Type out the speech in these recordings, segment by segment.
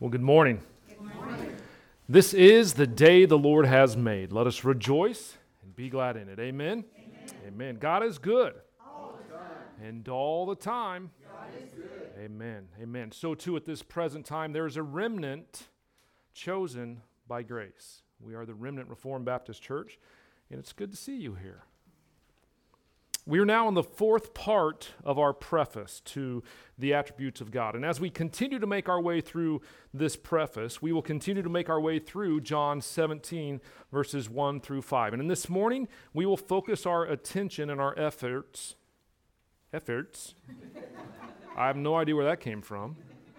Well, good morning. Good morning. This is the day the Lord has made. Let us rejoice and be glad in it. Amen? Amen. Amen. God is good. All the time. And all the time. God is good. Amen. Amen. So too at this present time, there is a remnant chosen by grace. We are the Remnant Reformed Baptist Church, and it's good to see you here. We are now in the fourth part of our preface to the attributes of God. And as we continue to make our way through this preface, we will continue to make our way through John 17, verses 1 through 5. And in this morning, we will focus our attention and our efforts. I have no idea where that came from.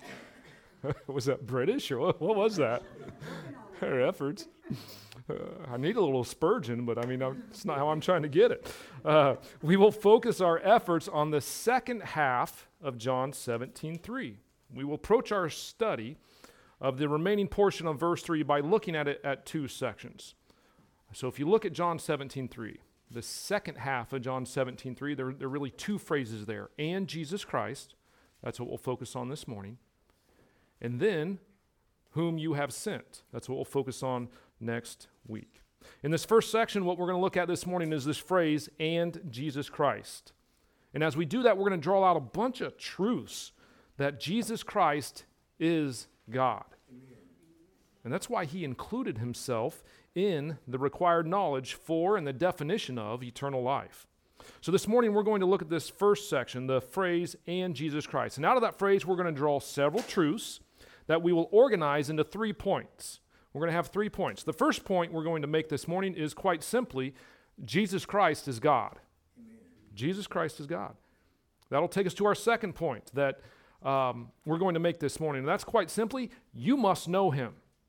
Was that British or what was that? Our efforts. I need a little Spurgeon, but it's not how I'm trying to get it. We will focus our efforts on the second half of John 17:3. We will approach our study of the remaining portion of verse 3 by looking at it at two sections. So if you look at John 17:3, the second half of John 17:3, there are really two phrases there. And Jesus Christ, that's what we'll focus on this morning. And then, whom you have sent. That's what we'll focus on next week. In this first section, what we're going to look at this morning is this phrase, and Jesus Christ. And as we do that, we're going to draw out a bunch of truths that Jesus Christ is God. Amen. And that's why he included himself in the required knowledge for and the definition of eternal life. So this morning, we're going to look at this first section, the phrase, and Jesus Christ. And out of that phrase, we're going to draw several truths that we will organize into 3 points. We're going to have 3 points. The first point we're going to make this morning is quite simply, Jesus Christ is God. Amen. Jesus Christ is God. That'll take us to our second point that we're going to make this morning. And that's quite simply, you must know him.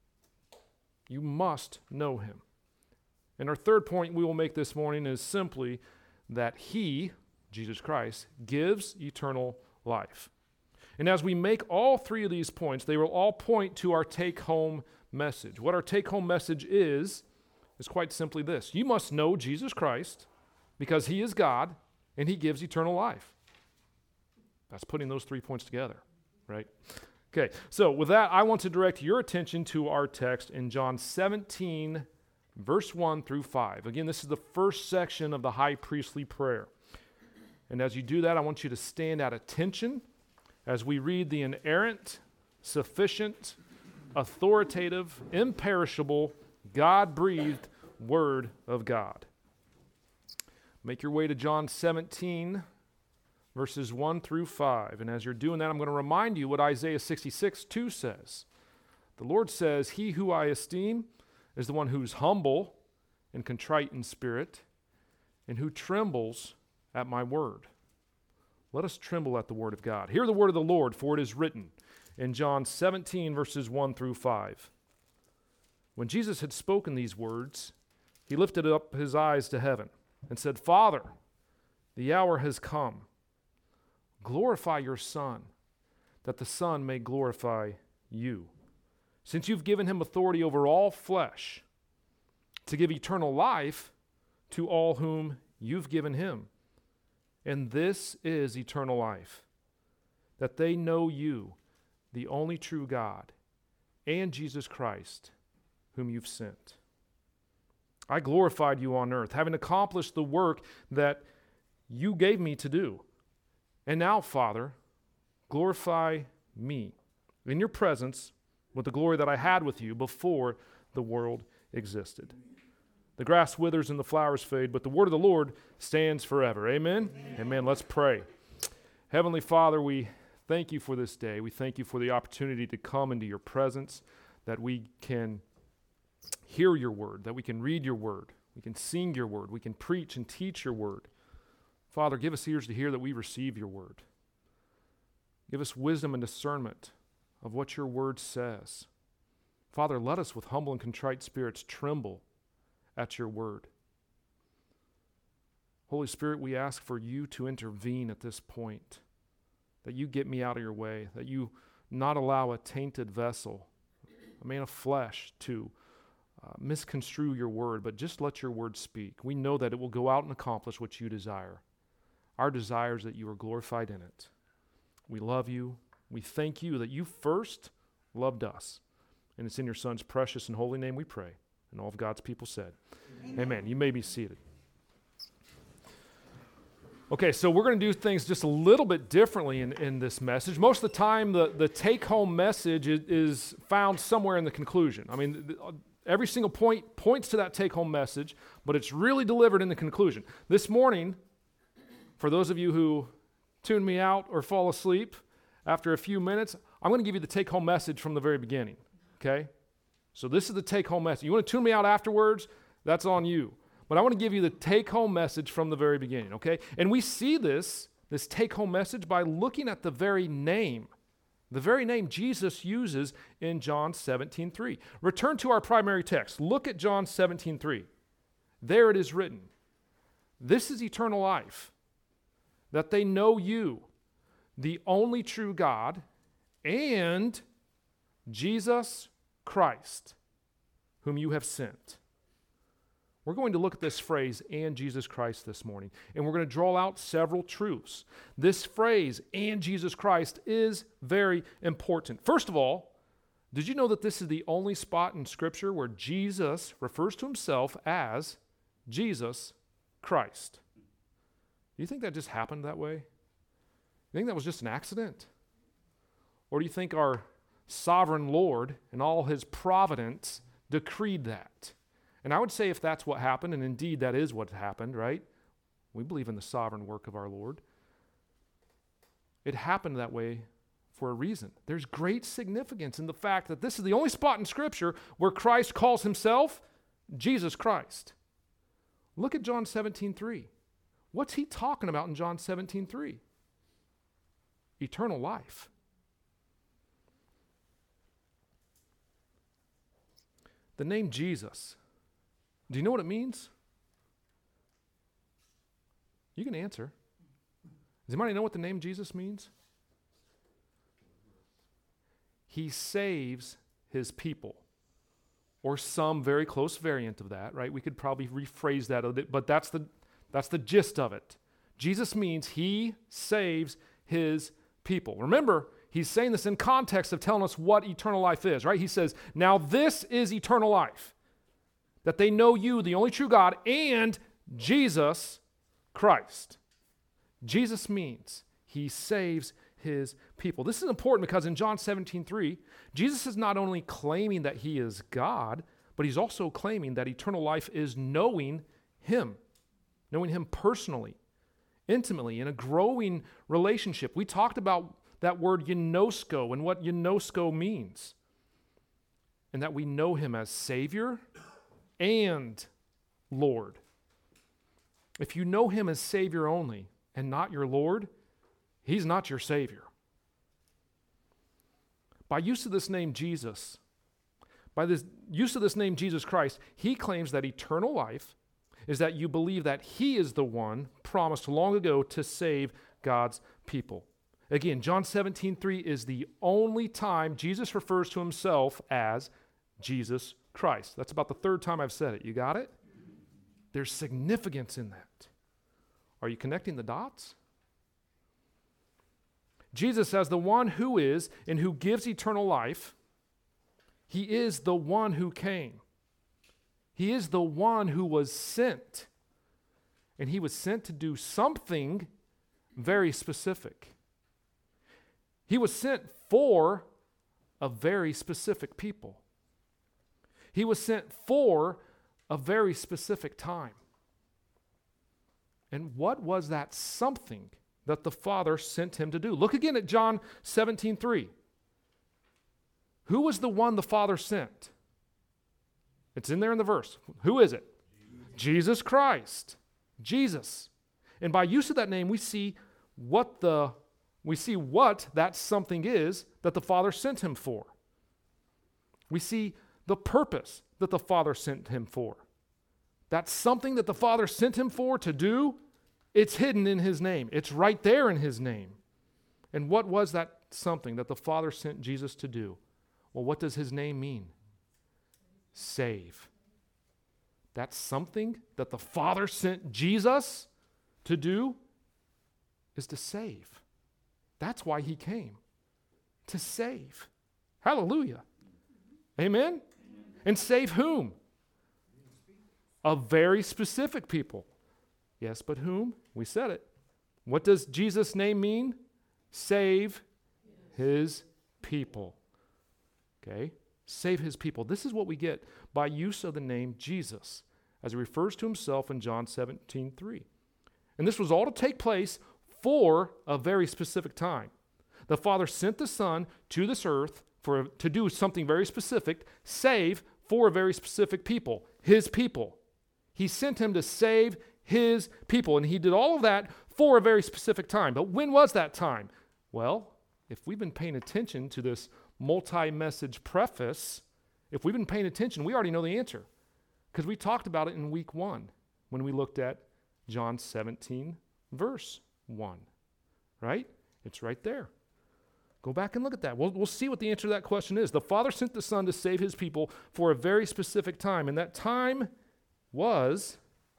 You must know him. And our third point we will make this morning is simply that he, Jesus Christ, gives eternal life. And as we make all 3 of these points, they will all point to our take-home message. What our take-home message is quite simply this. You must know Jesus Christ because he is God and he gives eternal life. That's putting those 3 points together, right? Okay, so with that, I want to direct your attention to our text in John 17, verse 1 through 5. Again, this is the first section of the high priestly prayer. And as you do that, I want you to stand at attention as we read the inerrant, sufficient, authoritative, imperishable, God-breathed Word of God. Make your way to John 17, verses 1 through 5. And as you're doing that, I'm going to remind you what Isaiah 66:2 says. The Lord says, he who I esteem is the one who's humble and contrite in spirit, and who trembles at my word. Let us tremble at the word of God. Hear the word of the Lord, for it is written in John 17, verses 1 through 5. When Jesus had spoken these words, he lifted up his eyes to heaven and said, Father, the hour has come. Glorify your Son, that the Son may glorify you, since you've given him authority over all flesh, to give eternal life to all whom you've given him. And this is eternal life, that they know you, the only true God, and Jesus Christ, whom you've sent. I glorified you on earth, having accomplished the work that you gave me to do. And now, Father, glorify me in your presence with the glory that I had with you before the world existed. The grass withers and the flowers fade, but the word of the Lord stands forever. Amen? Amen. Let's pray. Heavenly Father, we thank you for this day. We thank you for the opportunity to come into your presence, that we can hear your word, that we can read your word, we can sing your word, we can preach and teach your word. Father, give us ears to hear that we receive your word. Give us wisdom and discernment of what your word says. Father, let us with humble and contrite spirits tremble at your word. Holy Spirit, we ask for you to intervene at this point, that you get me out of your way, that you not allow a tainted vessel, a man of flesh, to misconstrue your word, but just let your word speak. We know that it will go out and accomplish what you desire. Our desire is that you are glorified in it. We love you. We thank you that you first loved us. And it's in your Son's precious and holy name we pray. And all of God's people said, Amen. You may be seated. Okay, so we're going to do things just a little bit differently in this message. Most of the time, the take-home message is found somewhere in the conclusion. I mean, every single point points to that take-home message, but it's really delivered in the conclusion. This morning, for those of you who tune me out or fall asleep after a few minutes, I'm going to give you the take-home message from the very beginning, okay? So this is the take-home message. You want to tune me out afterwards? That's on you. But I want to give you the take-home message from the very beginning, okay? And we see this take-home message by looking at the very name Jesus uses in John 17:3. Return to our primary text. Look at John 17:3. There it is written, "This is eternal life, that they know you, the only true God, and Jesus Christ, whom you have sent." We're going to look at this phrase, "and Jesus Christ," this morning, and we're going to draw out several truths. This phrase, "and Jesus Christ," is very important. First of all, did you know that this is the only spot in Scripture where Jesus refers to himself as Jesus Christ? Do you think that just happened that way? You think that was just an accident? Or do you think our sovereign Lord and all his providence decreed that? And I would say if that's what happened, and indeed that is what happened, right? We believe in the sovereign work of our Lord. It happened that way for a reason. There's great significance in the fact that this is the only spot in Scripture where Christ calls himself Jesus Christ. Look at John 17:3. What's he talking about in John 17:3? Eternal life. The name Jesus. Do you know what it means? You can answer. Does anybody know what the name Jesus means? He saves his people. Or some very close variant of that, right? We could probably rephrase that a bit, but that's the gist of it. Jesus means he saves his people. Remember, he's saying this in context of telling us what eternal life is, right? He says, "Now this is eternal life, that they know you, the only true God, and Jesus Christ." Jesus means he saves his people. This is important because in John 17:3, Jesus is not only claiming that he is God, but he's also claiming that eternal life is knowing him personally, intimately, in a growing relationship. We talked about that word gnosko and what gnosko means, and that we know him as Savior and Lord. If you know him as Savior only and not your Lord, he's not your Savior. By use of this name Jesus, by this use of this name Jesus Christ, he claims that eternal life is that you believe that he is the one promised long ago to save God's people. Again, John 17:3 is the only time Jesus refers to himself as Jesus Christ. That's about the third time I've said it. You got it? There's significance in that. Are you connecting the dots? Jesus, as the one who is and who gives eternal life, he is the one who came. He is the one who was sent. And he was sent to do something very specific. He was sent for a very specific people. He was sent for a very specific time. And what was that something that the Father sent him to do? Look again at John 17:3. Who was the one the Father sent? It's in there in the verse. Who is it? Jesus Christ. Jesus. And by use of that name, we see what that something is that the Father sent him for. We see the purpose that the Father sent him for. That's something that the Father sent him for to do. It's hidden in his name. It's right there in his name. And what was that something that the Father sent Jesus to do? Well, what does his name mean? Save. That's something that the Father sent Jesus to do is to save. That's why he came, to save. Hallelujah. Amen? And save whom? A very specific people. Yes, but whom? We said it. What does Jesus' name mean? Save his people. Okay? Save his people. This is what we get by use of the name Jesus, as he refers to himself in John 17:3. And this was all to take place for a very specific time. The Father sent the Son to this earth to do something very specific, save for a very specific people, his people. He sent him to save his people, and he did all of that for a very specific time. But when was that time? Well, if we've been paying attention to this multi-message preface, if we've been paying attention, we already know the answer, because we talked about it in week 1 when we looked at John 17, verse 1, right? It's right there. Go back and look at that. We'll see what the answer to that question is. The Father sent the Son to save his people for a very specific time, and that time was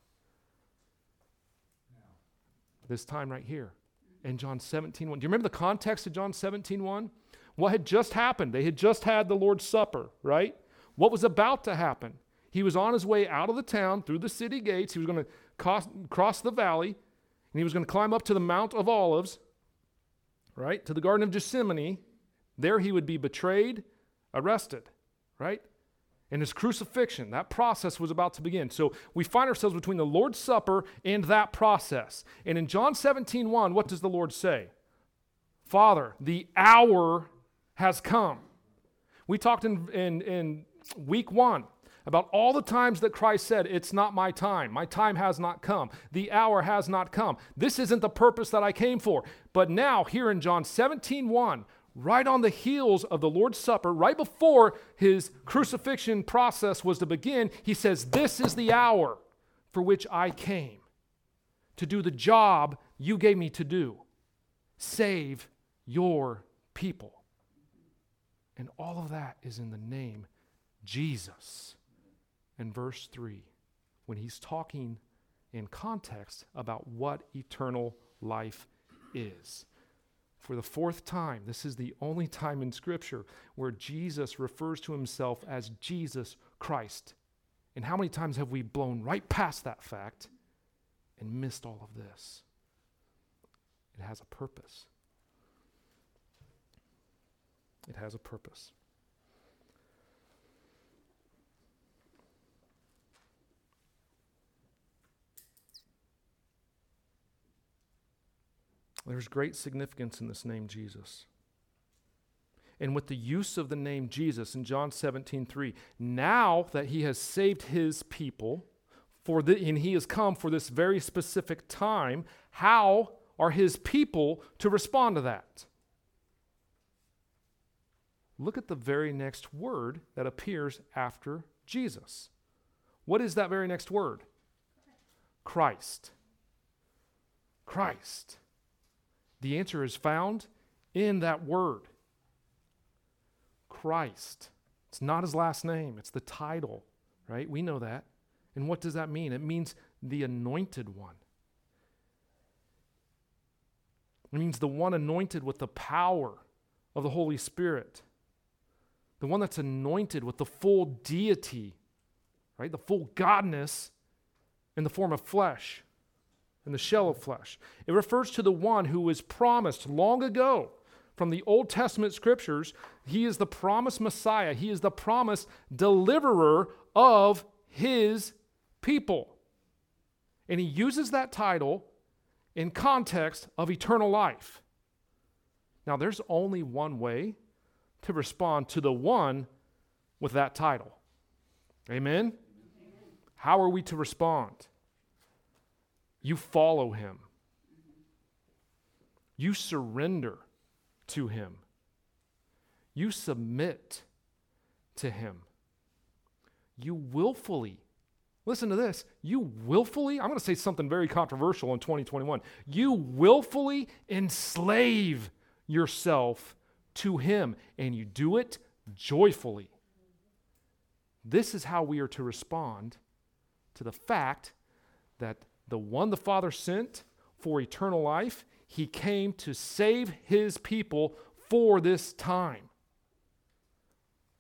this time right here in John 17:1. Do you remember the context of John 17:1? What had just happened? They had just had the Lord's Supper, right? What was about to happen? He was on his way out of the town through the city gates. He was going to cross the valley, and he was going to climb up to the Mount of Olives, right, to the Garden of Gethsemane. There he would be betrayed, arrested, right? And his crucifixion, that process was about to begin. So we find ourselves between the Lord's Supper and that process. And in John 17:1, what does the Lord say? Father, the hour has come. We talked in week 1 about all the times that Christ said, it's not my time. My time has not come. The hour has not come. This isn't the purpose that I came for. But now, here in John 17:1, right on the heels of the Lord's Supper, right before his crucifixion process was to begin, he says, this is the hour for which I came to do the job you gave me to do. Save your people. And all of that is in the name Jesus. In verse 3, when he's talking in context about what eternal life is. For the 4th time, this is the only time in Scripture where Jesus refers to himself as Jesus Christ. And how many times have we blown right past that fact and missed all of this? It has a purpose. It has a purpose. There's great significance in this name Jesus. And with the use of the name Jesus in John 17:3, now that he has saved his people, and he has come for this very specific time, how are his people to respond to that? Look at the very next word that appears after Jesus. What is that very next word? Christ. Christ. The answer is found in that word. Christ. It's not his last name, it's the title, right? We know that. And what does that mean? It means the anointed one. It means the one anointed with the power of the Holy Spirit. The one that's anointed with the full deity, right? The full godness in the form of flesh, in the shell of flesh. It refers to the one who was promised long ago from the Old Testament scriptures. He is the promised Messiah. He is the promised deliverer of his people. And he uses that title in context of eternal life. Now, there's only one way to respond to the one with that title. Amen? How are we to respond? You follow him. You surrender to him. You submit to him. You willfully, listen to this, you willfully, I'm going to say something very controversial in 2021, you willfully enslave yourself to him, and you do it joyfully. This is how we are to respond to the fact that the one the Father sent for eternal life, he came to save his people for this time.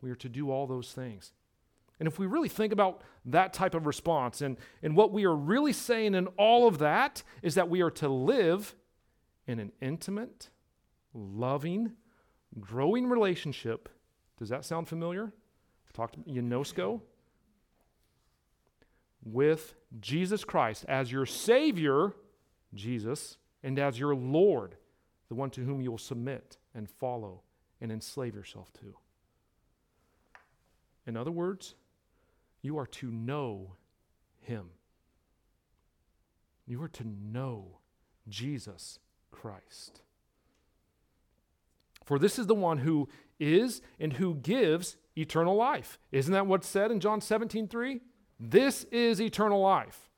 We are to do all those things. And if we really think about that type of response, and what we are really saying in all of that is that we are to live in an intimate, loving, growing relationship. Does that sound familiar? We talked about Gnosko. With Jesus Christ as your Savior, Jesus, and as your Lord, the one to whom you will submit and follow and enslave yourself to. In other words, you are to know Him. You are to know Jesus Christ. For this is the one who is and who gives eternal life. Isn't that what's said in John 17:3? This is eternal life.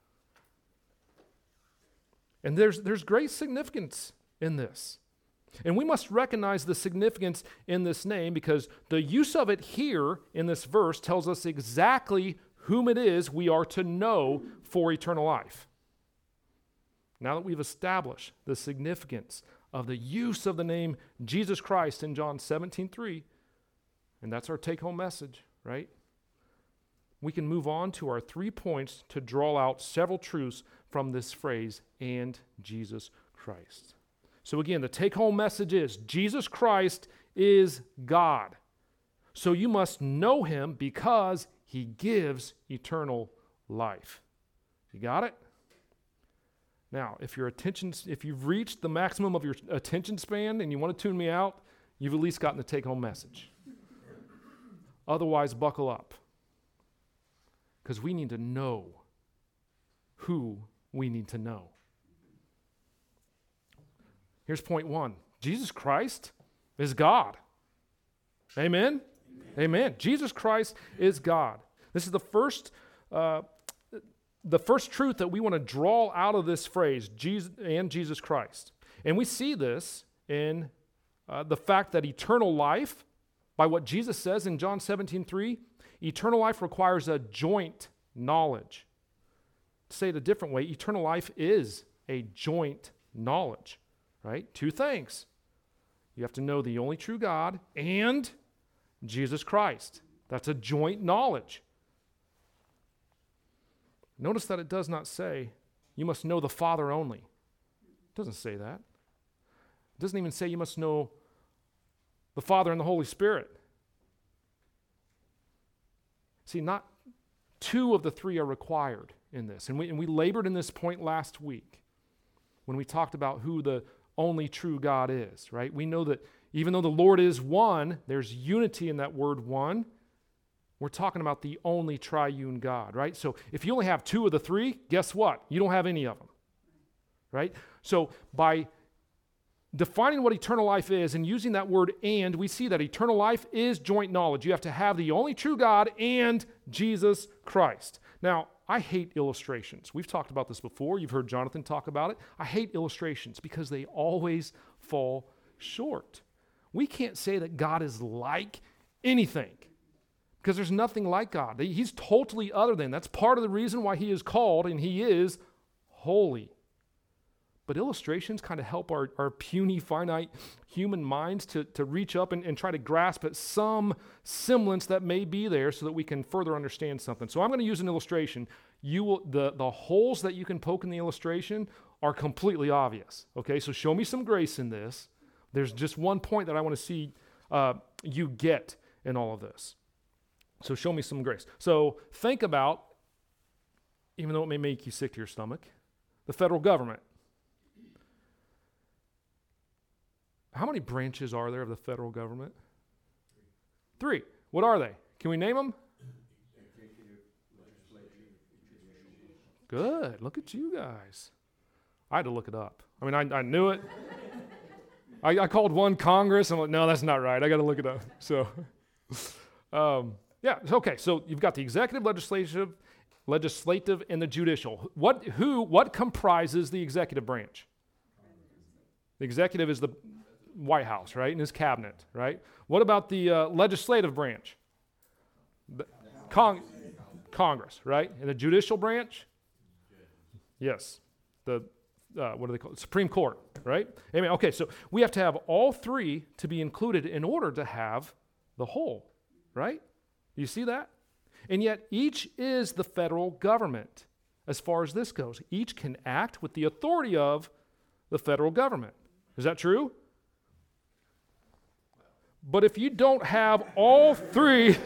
And there's great significance in this. And we must recognize the significance in this name because the use of it here in this verse tells us exactly whom it is we are to know for eternal life. Now that we've established the significance of the use of the name Jesus Christ in John 17:3, and that's our take-home message, right? We can move on to our 3 points to draw out several truths from this phrase, and Jesus Christ. So again, the take-home message is Jesus Christ is God. So you must know Him because He gives eternal life. You got it? Now, if you've reached the maximum of your attention span and you want to tune me out, you've at least gotten the take-home message. Otherwise, buckle up. Because we need to know who we need to know. Here's point 1. Jesus Christ is God. Amen? Amen. Jesus Christ is God. This is the first truth that we want to draw out of this phrase, Jesus Christ. And we see this in the fact that eternal life, by what Jesus says in John 17:3, eternal life requires a joint knowledge. To say it a different way, eternal life is a joint knowledge, right? 2 things. You have to know the only true God and Jesus Christ. That's a joint knowledge. Notice that it does not say you must know the Father only. It doesn't say that. It doesn't even say you must know the Father and the Holy Spirit. See, not 2 of the 3 are required in this. And we labored in this point last week when we talked about who the only true God is, right? We know that even though the Lord is one, there's unity in that word one. We're talking about the only triune God, right? So if you only have 2 of the 3, guess what? You don't have any of them, right? So by defining what eternal life is and using that word and, we see that eternal life is joint knowledge. You have to have the only true God and Jesus Christ. Now, I hate illustrations. We've talked about this before. You've heard Jonathan talk about it. I hate illustrations because they always fall short. We can't say that God is like anything because there's nothing like God. He's totally other than. That's part of the reason why He is called and He is holy. But illustrations kind of help our puny, finite human minds to reach up and try to grasp at some semblance that may be there so that we can further understand something. So I'm going to use an illustration. The holes that you can poke in the illustration are completely obvious. Okay, so show me some grace in this. There's just one point that I want to see you get in all of this. So show me some grace. So think about, even though it may make you sick to your stomach, the federal government. How many branches are there of the federal government? 3. What are they? Can we name them? Good. Look at you guys. I had to look it up. I mean, I knew it. I called one Congress. I'm like, no, that's not right. I got to look it up. So, yeah. Okay. So you've got the executive, legislative, and the judicial. What comprises the executive branch? The executive is the White House, right, and his cabinet, right? What about the legislative branch? Congress, right? And the judicial branch? Yes. The what do they call it? Supreme Court, right? Amen. Okay, so we have to have all 3 to be included in order to have the whole. right? You see that? And yet each is the federal government as far as this goes. Each can act with the authority of the federal government. Is that true? But if you don't have all three,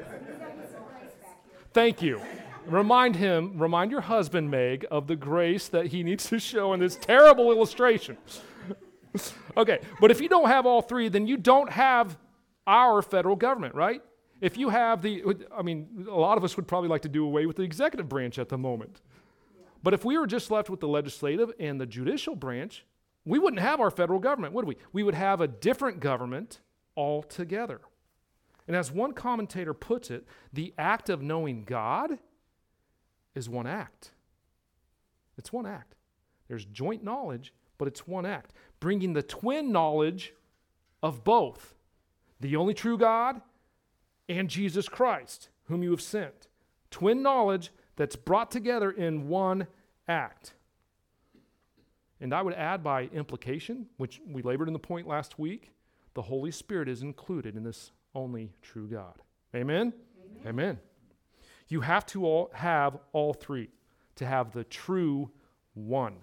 thank you. Remind your husband, Meg, of the grace that he needs to show in this terrible illustration. Okay, but if you don't have all three, then you don't have our federal government, right? If you have a lot of us would probably like to do away with the executive branch at the moment. But if we were just left with the legislative and the judicial branch, we wouldn't have our federal government, would we? We would have a different government altogether. And as one commentator puts it, the act of knowing God is one act. It's one act. There's joint knowledge, but it's one act. Bringing the twin knowledge of both, the only true God and Jesus Christ, whom you have sent. Twin knowledge that's brought together in one act. And I would add by implication, which we labored in the point last week, the Holy Spirit is included in this only true God. Amen? Amen. Amen. You have to have all three to have the true one.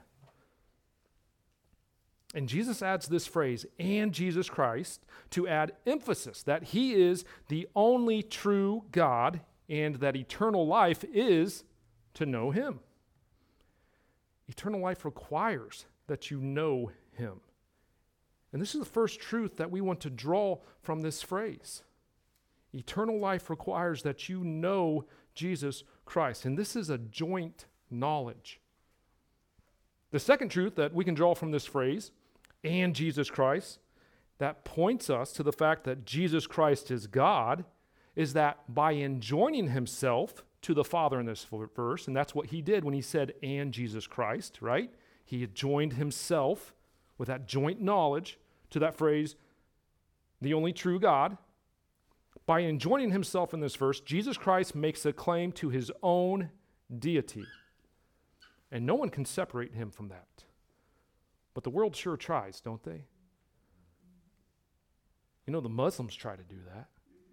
And Jesus adds this phrase, and Jesus Christ, to add emphasis that he is the only true God and that eternal life is to know him. Eternal life requires that you know him. And this is the first truth that we want to draw from this phrase. Eternal life requires that you know Jesus Christ. And this is a joint knowledge. The second truth that we can draw from this phrase, and Jesus Christ, that points us to the fact that Jesus Christ is God, is that by enjoining himself to the Father in this verse, and that's what he did when he said, and Jesus Christ, right? He joined himself with that joint knowledge to that phrase, the only true God. By enjoining himself in this verse, Jesus Christ makes a claim to his own deity. And no one can separate him from that. But the world sure tries, don't they? You know, the Muslims try to do that.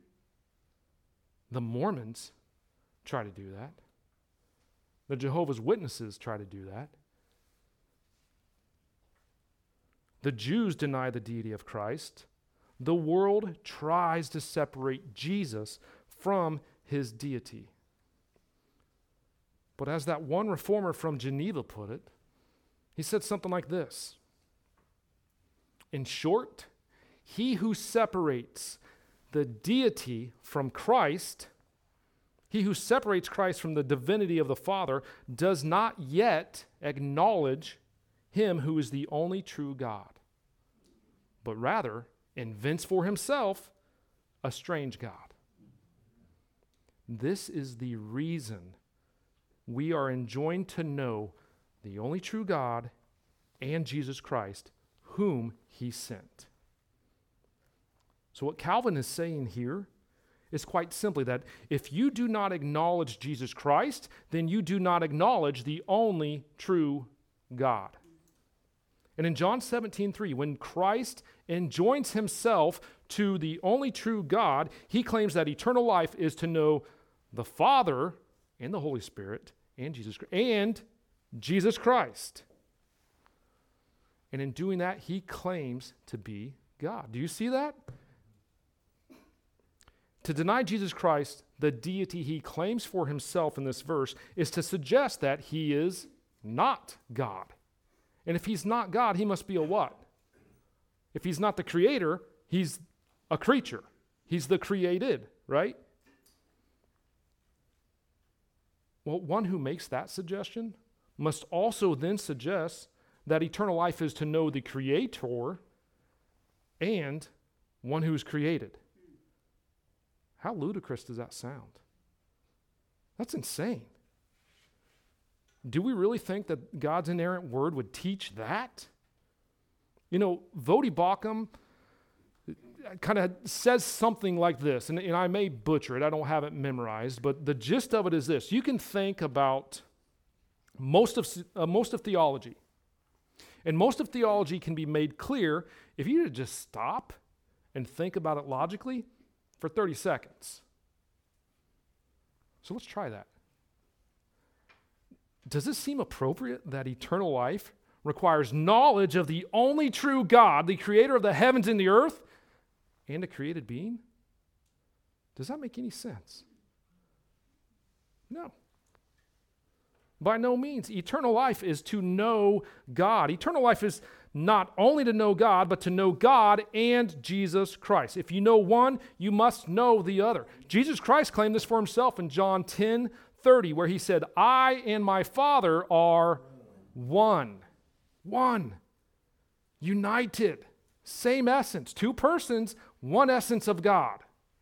The Mormons try to do that. The Jehovah's Witnesses try to do that. The Jews deny the deity of Christ. The world tries to separate Jesus from his deity. But as that one reformer from Geneva put it, he said something like this. In short, he who separates the deity from Christ, he who separates Christ from the divinity of the Father, does not yet acknowledge him who is the only true God, but rather invents for himself a strange God. This is the reason we are enjoined to know the only true God and Jesus Christ, whom he sent. So what Calvin is saying here is quite simply that if you do not acknowledge Jesus Christ, then you do not acknowledge the only true God. And in John 17:3, when Christ enjoins himself to the only true God, he claims that eternal life is to know the Father and the Holy Spirit and Jesus Christ. And in doing that, he claims to be God. Do you see that? To deny Jesus Christ, the deity he claims for himself in this verse, is to suggest that he is not God. And if he's not God, he must be a what? If he's not the creator, he's a creature. He's the created, right? Well, one who makes that suggestion must also then suggest that eternal life is to know the creator and one who's created. How ludicrous does that sound? That's insane. Do we really think that God's inerrant word would teach that? You know, Voddie Baucham kind of says something like this, and I may butcher it, I don't have it memorized, but the gist of it is this. You can think about most of theology, and most of theology can be made clear if you just stop and think about it logically for 30 seconds. So let's try that. Does it seem appropriate that eternal life requires knowledge of the only true God, the creator of the heavens and the earth, and a created being? Does that make any sense? No. By no means. Eternal life is to know God. Eternal life is not only to know God, but to know God and Jesus Christ. If you know one, you must know the other. Jesus Christ claimed this for himself in John 10:30, where he said, I and my Father are one. One. United. Same essence. Two persons, one essence of God.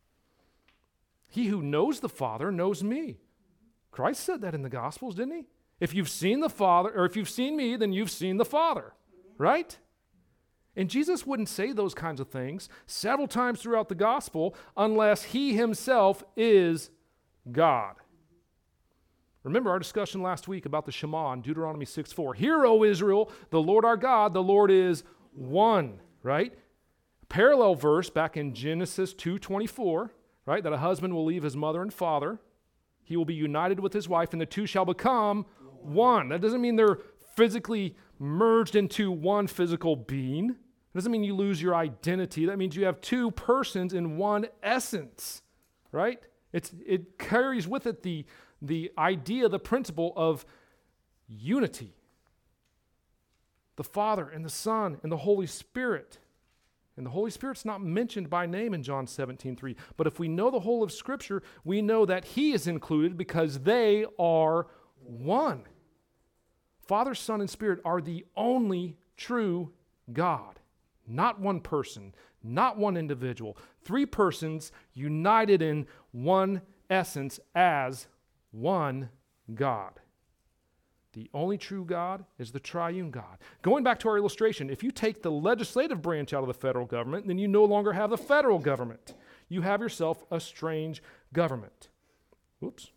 He who knows the Father knows me. Christ said that in the Gospels, didn't he? If you've seen the Father, or if you've seen me, then you've seen the Father. Right? And Jesus wouldn't say those kinds of things several times throughout the gospel unless he himself is God. Remember our discussion last week about the Shema in Deuteronomy 6:4. Hear, O Israel, the Lord our God, the Lord is one, right? Parallel verse back in Genesis 2:24, right? That a husband will leave his mother and father. He will be united with his wife, and the two shall become one. That doesn't mean they're physically merged into one physical being. It doesn't mean you lose your identity. That means you have two persons in one essence, right? It carries with it the idea, the principle of unity. The Father and the Son and the Holy Spirit. And the Holy Spirit's not mentioned by name in John 17:3. But if we know the whole of Scripture, we know that he is included because they are one. Father, Son, and Spirit are the only true God. Not one person, not one individual. Three persons united in one essence as one God. The only true God is the triune God. Going back to our illustration, if you take the legislative branch out of the federal government, then you no longer have the federal government. You have yourself a strange government. Whoops.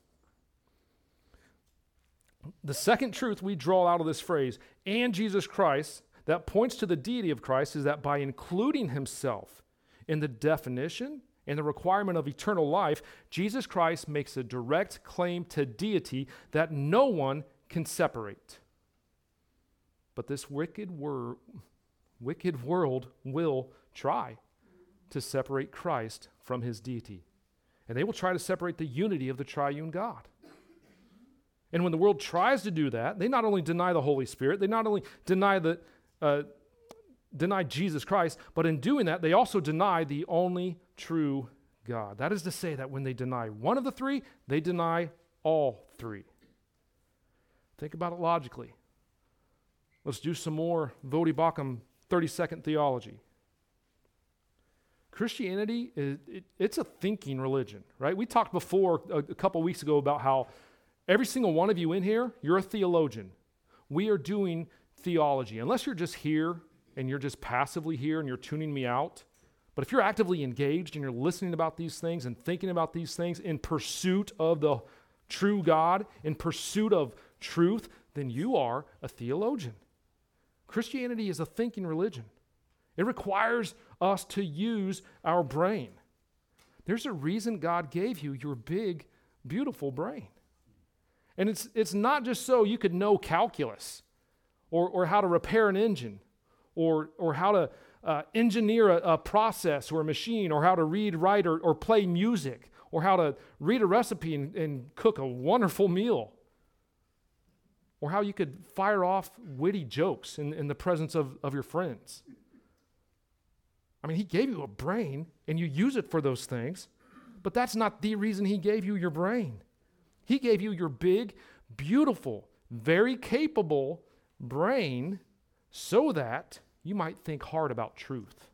The second truth we draw out of this phrase, and Jesus Christ, that points to the deity of Christ, is that by including himself in the definition and the requirement of eternal life, Jesus Christ makes a direct claim to deity that no one can separate. But this wicked world will try to separate Christ from his deity. And they will try to separate the unity of the triune God. And when the world tries to do that, they not only deny the Holy Spirit, they not only deny Jesus Christ, but in doing that, they also deny the only true God. That is to say that when they deny one of the three, they deny all three. Think about it logically. Let's do some more Voddie Baucham 30-second theology. Christianity, it's a thinking religion, right? We talked before a couple weeks ago about how every single one of you in here, you're a theologian. We are doing theology. Unless you're just here and you're just passively here and you're tuning me out. But if you're actively engaged and you're listening about these things and thinking about these things in pursuit of the true God, in pursuit of truth, then you are a theologian. Christianity is a thinking religion. It requires us to use our brain. There's a reason God gave you your big, beautiful brain. And it's not just so you could know calculus or how to repair an engine or how to engineer a process or a machine or how to read, write, or play music or how to read a recipe and cook a wonderful meal or how you could fire off witty jokes in the presence of your friends. I mean, he gave you a brain and you use it for those things, but that's not the reason he gave you your brain. He gave you your big, beautiful, very capable brain so that you might think hard about truth.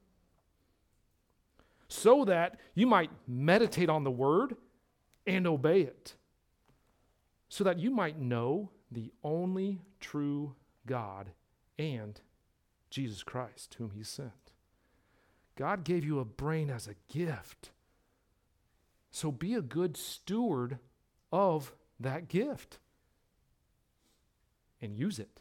So that you might meditate on the word and obey it. So that you might know the only true God and Jesus Christ, whom he sent. God gave you a brain as a gift. So be a good steward of that gift and use it.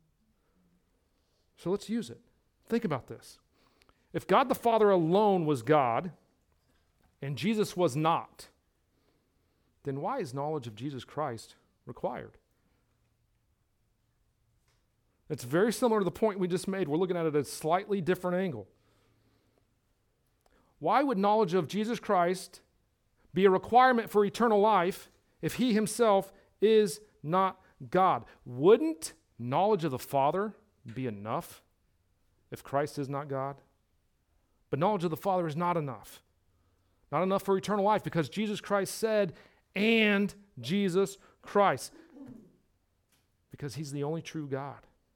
So let's use it. Think about this. If God the Father alone was God and Jesus was not, then why is knowledge of Jesus Christ required? It's very similar to the point we just made. We're looking at it at a slightly different angle. Why would knowledge of Jesus Christ be a requirement for eternal life if he himself is not God? Wouldn't knowledge of the Father be enough if Christ is not God? But knowledge of the Father is not enough. Not enough for eternal life, because Jesus Christ said, and Jesus Christ. Because he's the only true God.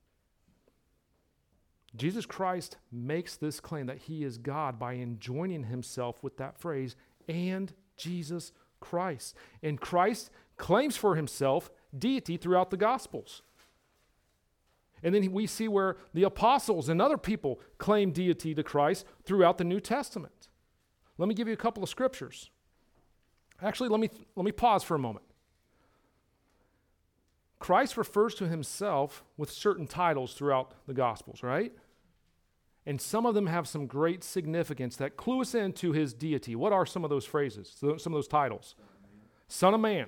Jesus Christ makes this claim that he is God by enjoining himself with that phrase, and Jesus Christ. And Christ claims for himself deity throughout the Gospels. And then we see where the apostles and other people claim deity to Christ throughout the New Testament. Let me give you a couple of scriptures. Actually, let me pause for a moment. Christ refers to himself with certain titles throughout the Gospels, right? And some of them have some great significance that clue us into his deity. What are some of those phrases, some of those titles? Son of Man.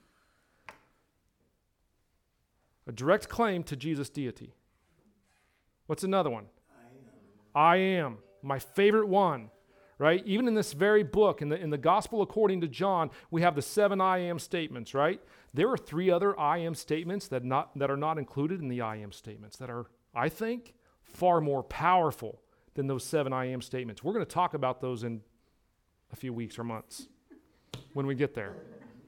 A direct claim to Jesus' deity. What's another one? I am. My favorite one, right? Even in this very book, in the Gospel according to John, we have the 7 I am statements, right? There are 3 other I am statements that are not included in the I am statements that are, I think, far more powerful than those 7 I am statements. We're going to talk about those in a few weeks or months when we get there.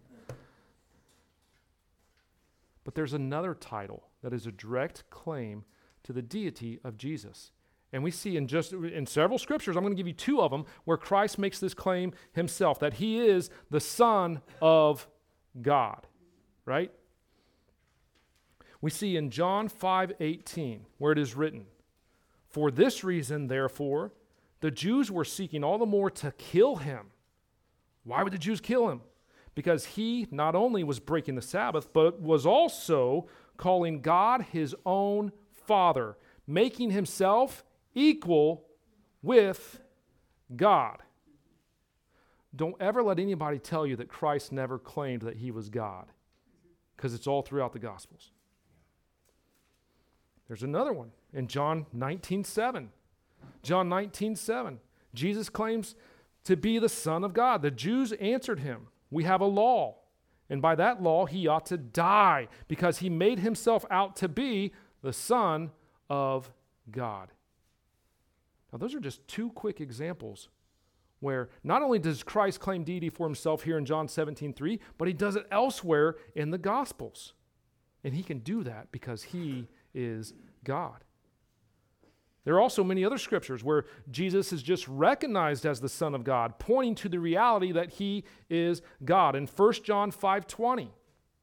But there's another title that is a direct claim to the deity of Jesus. And we see in several scriptures, I'm going to give you 2 of them, where Christ makes this claim himself, that he is the Son of God, right? We see in John 5:18, where it is written, "For this reason, therefore, the Jews were seeking all the more to kill him." Why would the Jews kill him? Because he not only was breaking the Sabbath, but was also calling God his own Father, making himself equal with God. Don't ever let anybody tell you that Christ never claimed that he was God, because it's all throughout the Gospels. There's another one in John 19:7. John 19:7. Jesus claims to be the Son of God. The Jews answered him, "We have a law, and by that law he ought to die, because he made himself out to be the Son of God." Now, those are just 2 quick examples where not only does Christ claim deity for himself here in John 17:3, but he does it elsewhere in the Gospels. And he can do that because he is God. There are also many other scriptures where Jesus is just recognized as the Son of God, pointing to the reality that he is God. In 1 John 5:20,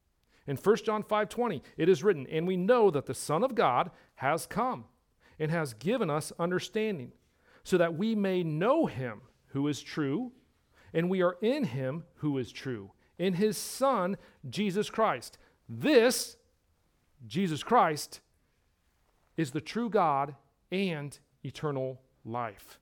it is written, "And we know that the Son of God has come and has given us understanding, so that we may know him who is true, and we are in him who is true, in his Son, Jesus Christ." This, Jesus Christ, is the true God and eternal life.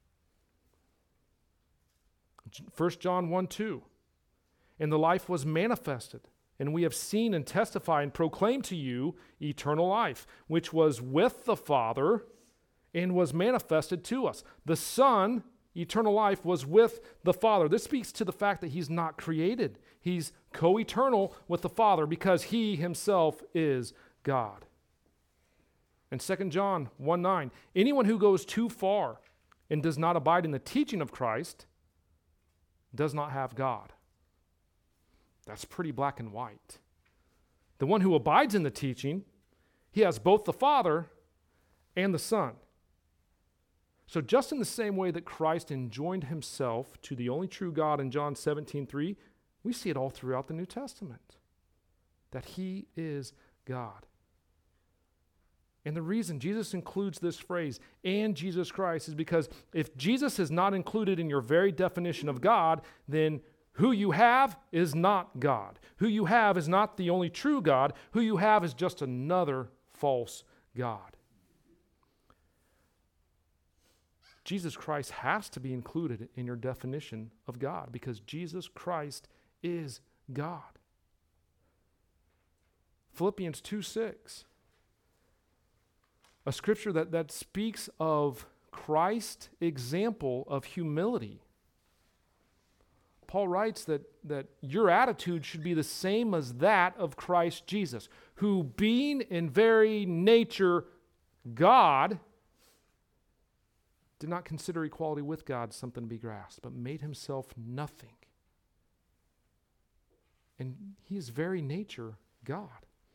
1 John 1:2, "And the life was manifested, and we have seen and testified and proclaimed to you eternal life, which was with the Father and was manifested to us." The Son, eternal life, was with the Father. This speaks to the fact that he's not created. He's co-eternal with the Father because he himself is God. In 2 John 1:9, "Anyone who goes too far and does not abide in the teaching of Christ does not have God." That's pretty black and white. The one who abides in the teaching, he has both the Father and the Son. So just in the same way that Christ enjoined himself to the only true God in John 17:3, we see it all throughout the New Testament, that he is God. And the reason Jesus includes this phrase, "and Jesus Christ," is because if Jesus is not included in your very definition of God, then who you have is not God. Who you have is not the only true God. Who you have is just another false God. Jesus Christ has to be included in your definition of God because Jesus Christ is God. Philippians 2:6, a scripture that speaks of Christ's example of humility. Paul writes that your attitude should be the same as that of Christ Jesus, who being in very nature God, did not consider equality with God something to be grasped, but made himself nothing. And he is very nature God.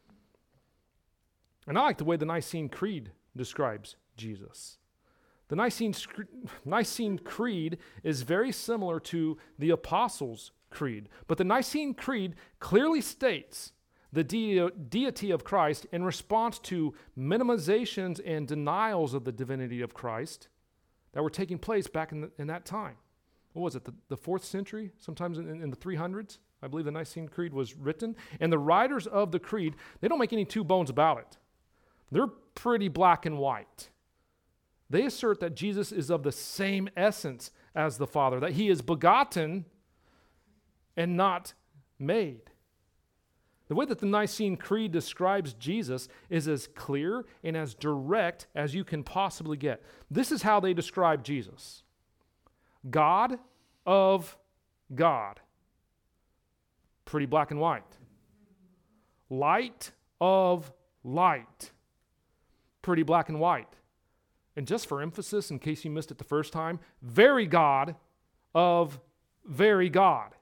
And I like the way the Nicene Creed describes Jesus. The Nicene Creed is very similar to the Apostles' Creed, but the Nicene Creed clearly states the deity of Christ in response to minimizations and denials of the divinity of Christ that were taking place back in that time. What was it, the 4th century? Sometimes in the 300s, I believe the Nicene Creed was written. And the writers of the Creed, they don't make any two bones about it. They're pretty black and white. They assert that Jesus is of the same essence as the Father, that he is begotten and not made. The way that the Nicene Creed describes Jesus is as clear and as direct as you can possibly get. This is how they describe Jesus. God of God. Pretty black and white. Light of light. Pretty black and white. And just for emphasis, in case you missed it the first time, very God of very God.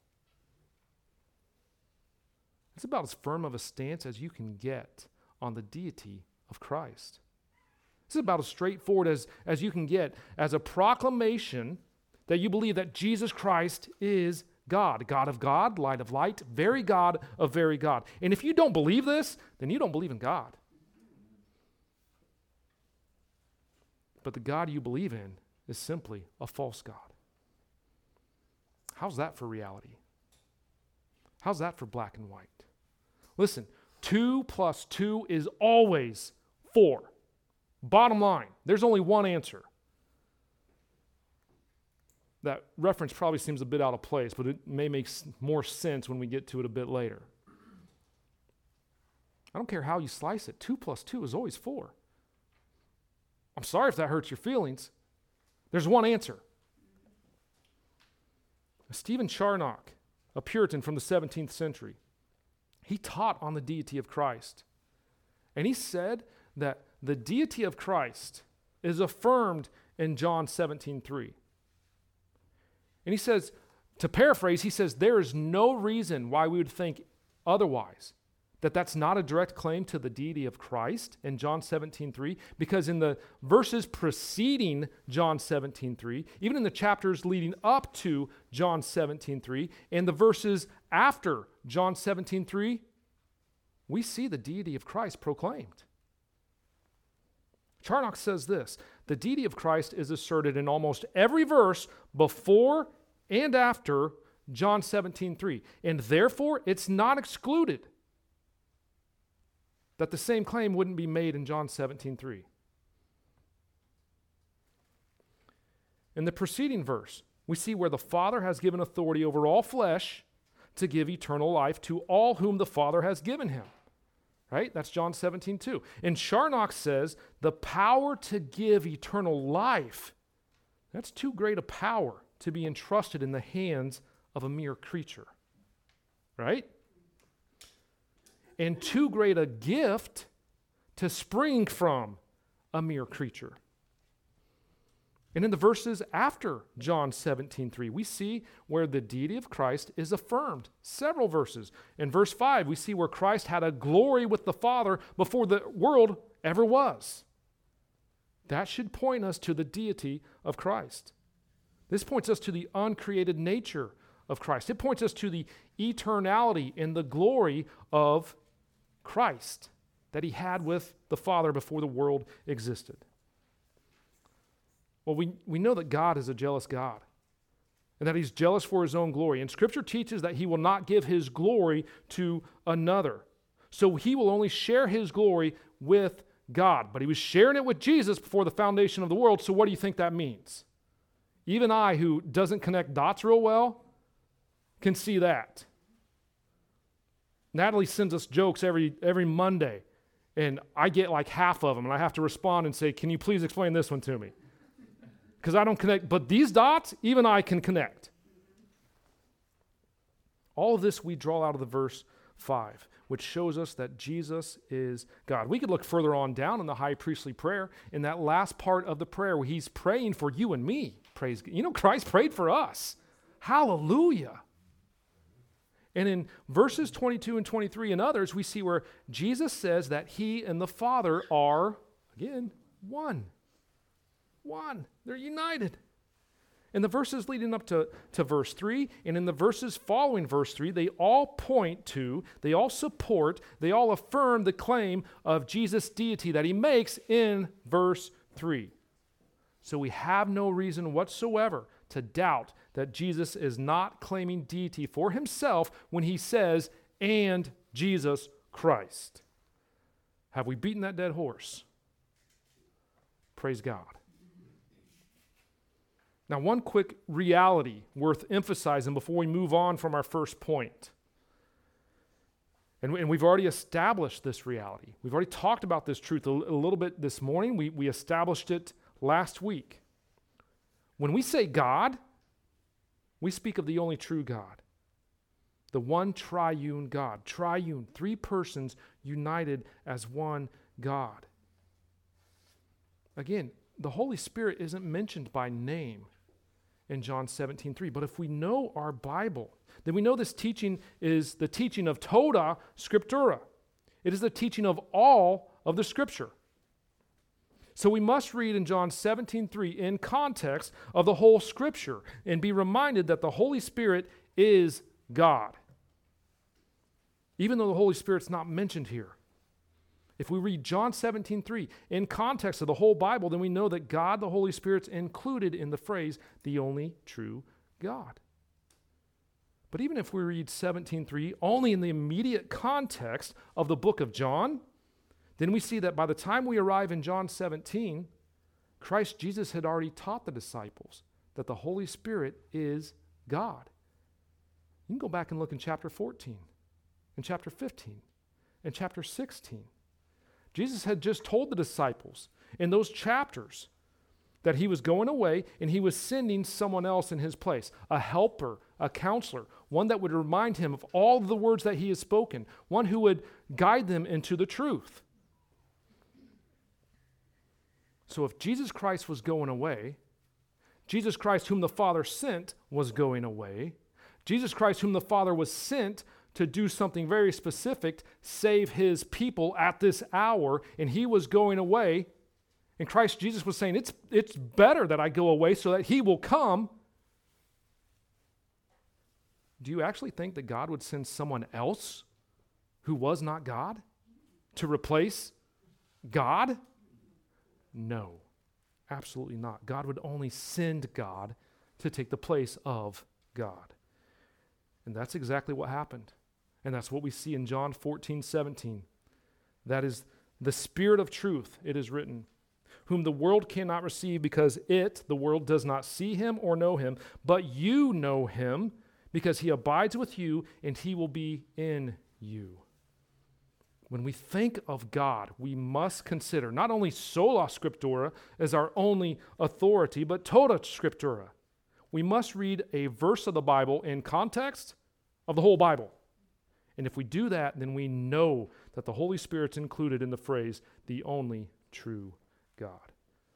It's about as firm of a stance as you can get on the deity of Christ. This is about as straightforward as you can get as a proclamation that you believe that Jesus Christ is God. God of God, light of light, very God of very God. And if you don't believe this, then you don't believe in God. But the God you believe in is simply a false God. How's that for reality? How's that for black and white? Listen, 2 plus 2 is always 4. Bottom line, there's only one answer. That reference probably seems a bit out of place, but it may make more sense when we get to it a bit later. I don't care how you slice it. 2 plus 2 is always 4. I'm sorry if that hurts your feelings. There's one answer. Stephen Charnock, a Puritan from the 17th century, he taught on the deity of Christ. And he said that the deity of Christ is affirmed in John 17:3. And he says, to paraphrase, he says, there is no reason why we would think otherwise, that that's not a direct claim to the deity of Christ in John 17:3, because in the verses preceding John 17:3, even in the chapters leading up to John 17:3, and the verses after John 17:3, we see the deity of Christ proclaimed. Charnock says this: the deity of Christ is asserted in almost every verse before and after John 17:3, and therefore it's not excluded that the same claim wouldn't be made in John 17:3. In the preceding verse, we see where the Father has given authority over all flesh to give eternal life to all whom the Father has given him. Right? That's John 17:2. And Charnock says the power to give eternal life, that's too great a power to be entrusted in the hands of a mere creature. Right? And too great a gift to spring from a mere creature. And in the verses after John 17:3, we see where the deity of Christ is affirmed. Several verses. In verse 5, we see where Christ had a glory with the Father before the world ever was. That should point us to the deity of Christ. This points us to the uncreated nature of Christ. It points us to the eternality and the glory of Christ that he had with the Father before the world existed. Well, we know that God is a jealous God and that he's jealous for his own glory. And Scripture teaches that he will not give his glory to another. So he will only share his glory with God. But he was sharing it with Jesus before the foundation of the world. So what do you think that means? Even I, who doesn't connect dots real well, can see that. Natalie sends us jokes every Monday, and I get like half of them, and I have to respond and say, can you please explain this one to me? Because I don't connect. But these dots, even I can connect. All of this we draw out of the verse 5, which shows us that Jesus is God. We could look further on down in the high priestly prayer, in that last part of the prayer where he's praying for you and me. Praise God. You know, Christ prayed for us. Hallelujah. And in verses 22 and 23 and others, we see where Jesus says that he and the Father are, again, one. One. They're united. In the verses leading up to verse 3, and in the verses following verse 3, they all point to, they all support, they all affirm the claim of Jesus' deity that he makes in verse 3. So we have no reason whatsoever to doubt that Jesus is not claiming deity for himself when he says, and Jesus Christ. Have we beaten that dead horse? Praise God. Now, one quick reality worth emphasizing before we move on from our first point. And we've already established this reality. We've already talked about this truth a little bit this morning. We established it last week. When we say God, we speak of the only true God, the one triune God. Triune, three persons united as one God. Again, the Holy Spirit isn't mentioned by name in John 17:3. But if we know our Bible, then we know this teaching is the teaching of Toda Scriptura. It is the teaching of all of the Scripture. So we must read in John 17:3 in context of the whole Scripture and be reminded that the Holy Spirit is God. Even though the Holy Spirit's not mentioned here. If we read John 17:3 in context of the whole Bible, then we know that God, the Holy Spirit's included in the phrase, the only true God. But even if we read 17:3 only in the immediate context of the book of John, then we see that by the time we arrive in John 17, Christ Jesus had already taught the disciples that the Holy Spirit is God. You can go back and look in chapter 14, in chapter 15, in chapter 16. Jesus had just told the disciples in those chapters that he was going away and he was sending someone else in his place, a helper, a counselor, one that would remind him of all the words that he has spoken, one who would guide them into the truth. So if Jesus Christ was going away, Jesus Christ whom the Father sent was going away, Jesus Christ whom the Father was sent to do something very specific, save his people at this hour, and he was going away, and Christ Jesus was saying, it's better that I go away so that he will come. Do you actually think that God would send someone else who was not God to replace God? No, absolutely not. God would only send God to take the place of God. And that's exactly what happened. And that's what we see in John 14:17. That is the Spirit of truth, it is written, whom the world cannot receive because the world does not see him or know him, but you know him because he abides with you and he will be in you. When we think of God, we must consider not only sola scriptura as our only authority, but tota scriptura. We must read a verse of the Bible in context of the whole Bible. And if we do that, then we know that the Holy Spirit's included in the phrase, the only true God.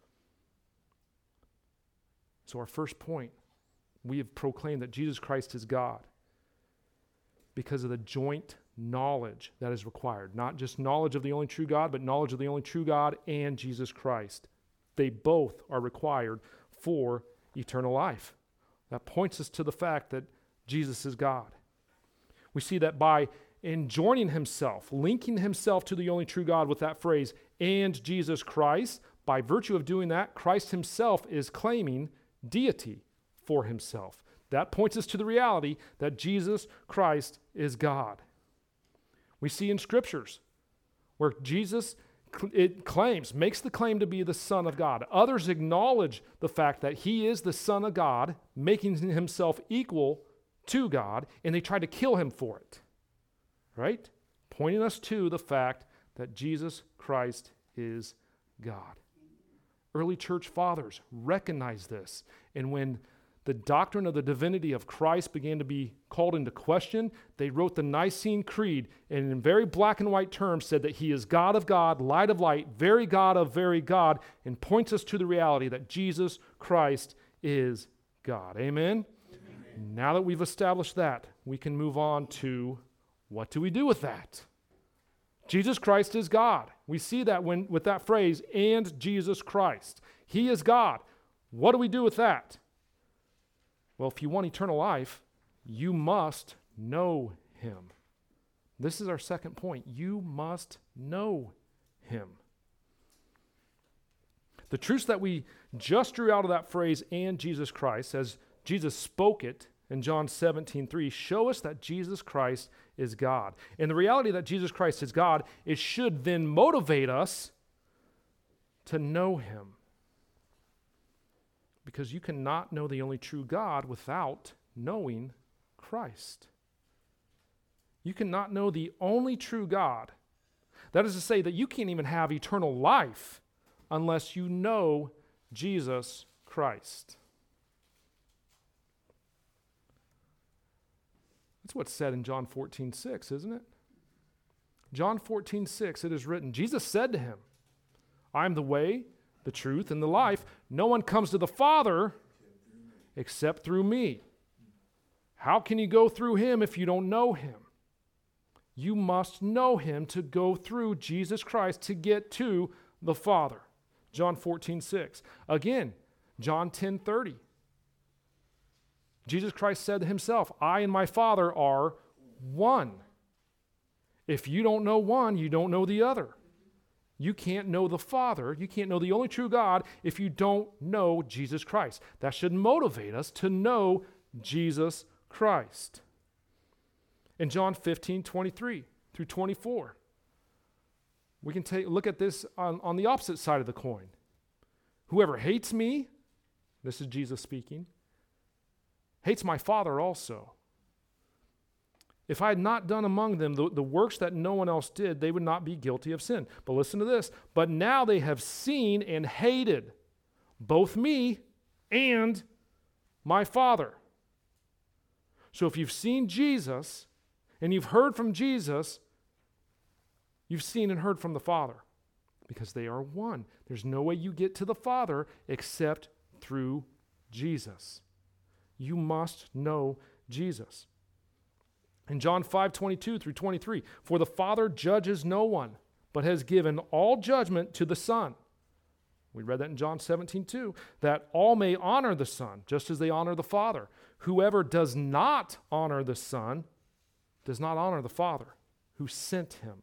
So our first point, we have proclaimed that Jesus Christ is God because of the joint knowledge that is required. Not just knowledge of the only true God, but knowledge of the only true God and Jesus Christ. They both are required for eternal life. That points us to the fact that Jesus is God. We see that by enjoining himself, linking himself to the only true God with that phrase, and Jesus Christ, by virtue of doing that, Christ himself is claiming deity for himself. That points us to the reality that Jesus Christ is God. We see in scriptures where Jesus makes the claim to be the Son of God. Others acknowledge the fact that he is the Son of God, making himself equal to God, and they try to kill him for it. right? Pointing us to the fact that Jesus Christ is God. Early church fathers recognized this. And when the doctrine of the divinity of Christ began to be called into question, they wrote the Nicene Creed and in very black and white terms said that he is God of God, light of light, very God of very God, and points us to the reality that Jesus Christ is God. Amen? Amen. Now that we've established that, we can move on to what do we do with that? Jesus Christ is God. We see that with that phrase, and Jesus Christ. He is God. What do we do with that? Well, if you want eternal life, you must know him. This is our second point. You must know him. The truths that we just drew out of that phrase, and Jesus Christ, as Jesus spoke it in John 17:3, show us that Jesus Christ is God. And the reality that Jesus Christ is God, it should then motivate us to know him. Because you cannot know the only true God without knowing Christ. You cannot know the only true God. That is to say that you can't even have eternal life unless you know Jesus Christ. That's what's said in John 14:6, isn't it? John 14:6, it is written, Jesus said to him, I am the way, the truth, and the life. No one comes to the Father except through me. How can you go through him if you don't know him? You must know him to go through Jesus Christ to get to the Father. John 14:6. Again, John 10:30. Jesus Christ said to himself, I and my Father are one. If you don't know one, you don't know the other. You can't know the Father, you can't know the only true God if you don't know Jesus Christ. That should motivate us to know Jesus Christ. In John 15:23 through 24, we can look at this on the opposite side of the coin. Whoever hates me, this is Jesus speaking, hates my Father also. If I had not done among them the works that no one else did, they would not be guilty of sin. But listen to this. But now they have seen and hated both me and my Father. So if you've seen Jesus and you've heard from Jesus, you've seen and heard from the Father because they are one. There's no way you get to the Father except through Jesus. You must know Jesus. In John 5:22 through 23, for the Father judges no one, but has given all judgment to the Son. We read that in John 17:2, that all may honor the Son, just as they honor the Father. Whoever does not honor the Son does not honor the Father who sent him.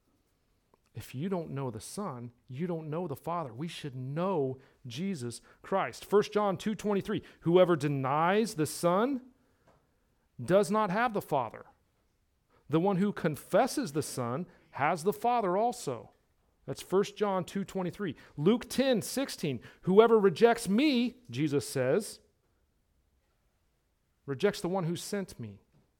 If you don't know the Son, you don't know the Father. We should know Jesus Christ. 1 John 2:23, whoever denies the Son does not have the Father. The one who confesses the Son has the Father also. That's 1 John 2:23. Luke 10:16, whoever rejects me, Jesus says, rejects the one who sent me.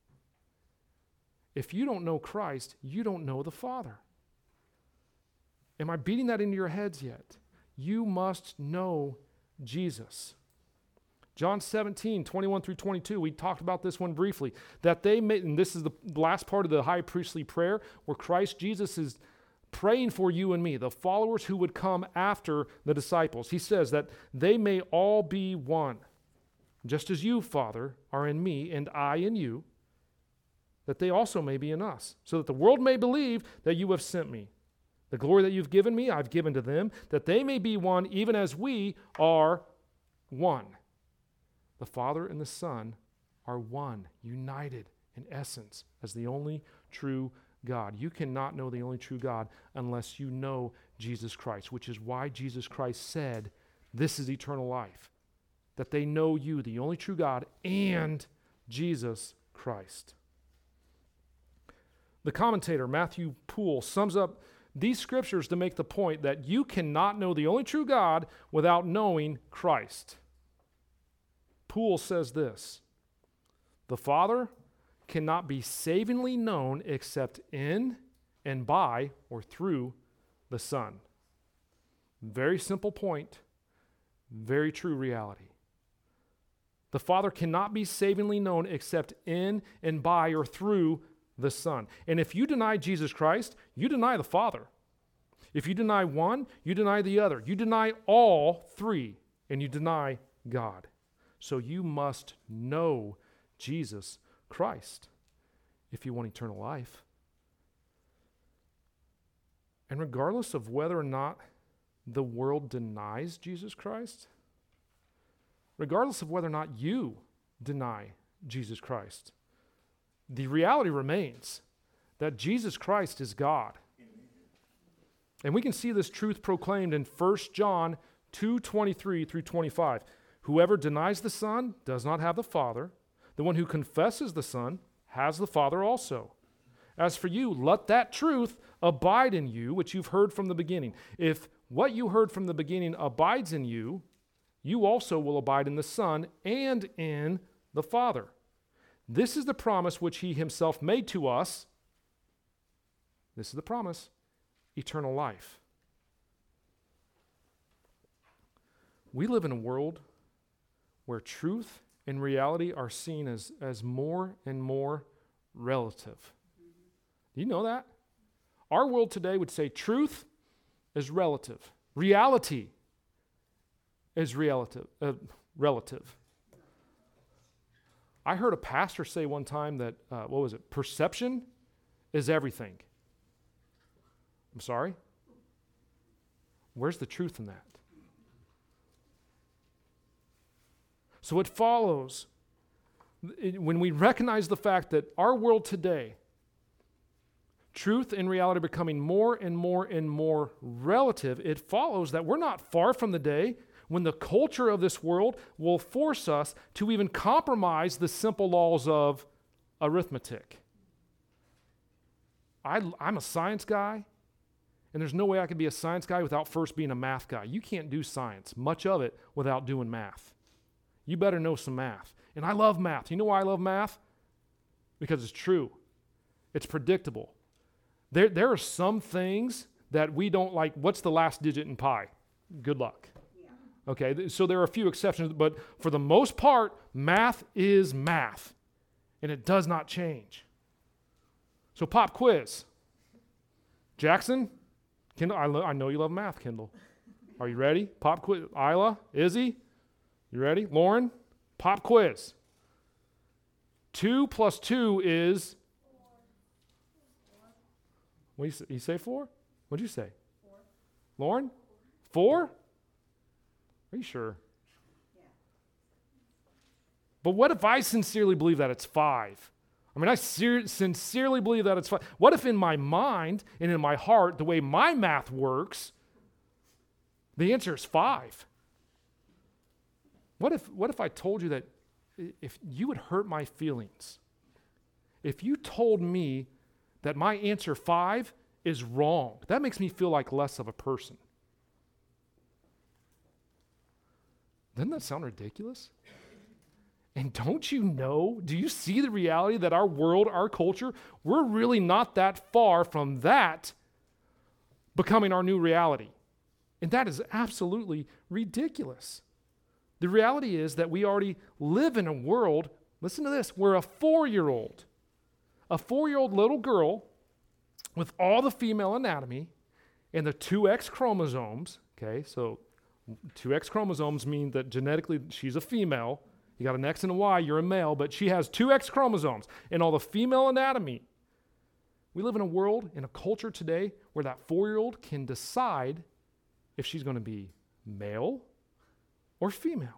If you don't know Christ, you don't know the Father. Am I beating that into your heads yet? You must know Jesus. John 17:21 through 22, we talked about this one briefly, that they may, and this is the last part of the high priestly prayer, where Christ Jesus is praying for you and me, the followers who would come after the disciples. He says that they may all be one, just as you, Father, are in me and I in you, that they also may be in us, so that the world may believe that you have sent me. The glory that you've given me, I've given to them, that they may be one even as we are one. The Father and the Son are one, united in essence as the only true God. You cannot know the only true God unless you know Jesus Christ, which is why Jesus Christ said, this is eternal life, that they know you, the only true God, and Jesus Christ. The commentator, Matthew Poole, sums up these scriptures to make the point that you cannot know the only true God without knowing Christ. Poole says this, the Father cannot be savingly known except in and by or through the Son. Very simple point, very true reality. The Father cannot be savingly known except in and by or through the Son. And if you deny Jesus Christ, you deny the Father. If you deny one, you deny the other. You deny all three, and you deny God. So you must know Jesus Christ if you want eternal life. And regardless of whether or not the world denies Jesus Christ, regardless of whether or not you deny Jesus Christ, the reality remains that Jesus Christ is God. And we can see this truth proclaimed in 1 John 2:23 through 25. Whoever denies the Son does not have the Father. The one who confesses the Son has the Father also. As for you, let that truth abide in you, which you've heard from the beginning. If what you heard from the beginning abides in you, you also will abide in the Son and in the Father. This is the promise which he himself made to us. This is the promise, eternal life. We live in a world where truth and reality are seen as more and more relative. Do you know that? Our world today would say truth is relative. Reality is relative. I heard a pastor say one time that, perception is everything. I'm sorry? Where's the truth in that? So it follows, when we recognize the fact that our world today, truth and reality are becoming more and more and more relative, it follows that we're not far from the day when the culture of this world will force us to even compromise the simple laws of arithmetic. I'm a science guy, and there's no way I could be a science guy without first being a math guy. You can't do science, much of it, without doing math. You better know some math. And I love math. You know why I love math? Because it's true. It's predictable. There are some things that we don't like. What's the last digit in pi? Good luck. Yeah. Okay, so there are a few exceptions, but for the most part, math is math, and it does not change. So pop quiz. Jackson, Kendall, I know you love math, Kendall. Are you ready? Pop quiz. Isla, Izzy, you ready? Lauren, pop quiz. 2 plus 2 is... What do you say 4? What did you say? 4. Lauren? 4? Are you sure? Yeah. But what if I sincerely believe that it's 5? I mean, I sincerely believe that it's 5. What if in my mind and in my heart, the way my math works, the answer is 5? What if I told you that if you would hurt my feelings, if you told me that my answer 5 is wrong, that makes me feel like less of a person. Doesn't that sound ridiculous? And don't you know, do you see the reality that our world, our culture, we're really not that far from that becoming our new reality. And that is absolutely ridiculous. The reality is that we already live in a world, listen to this, where a 4-year-old little girl with all the female anatomy and the 2 X chromosomes, okay, so 2 X chromosomes mean that genetically she's a female. You got an X and a Y, you're a male, but she has 2 X chromosomes and all the female anatomy. We live in a world, in a culture today, where that 4-year-old can decide if she's going to be male or female.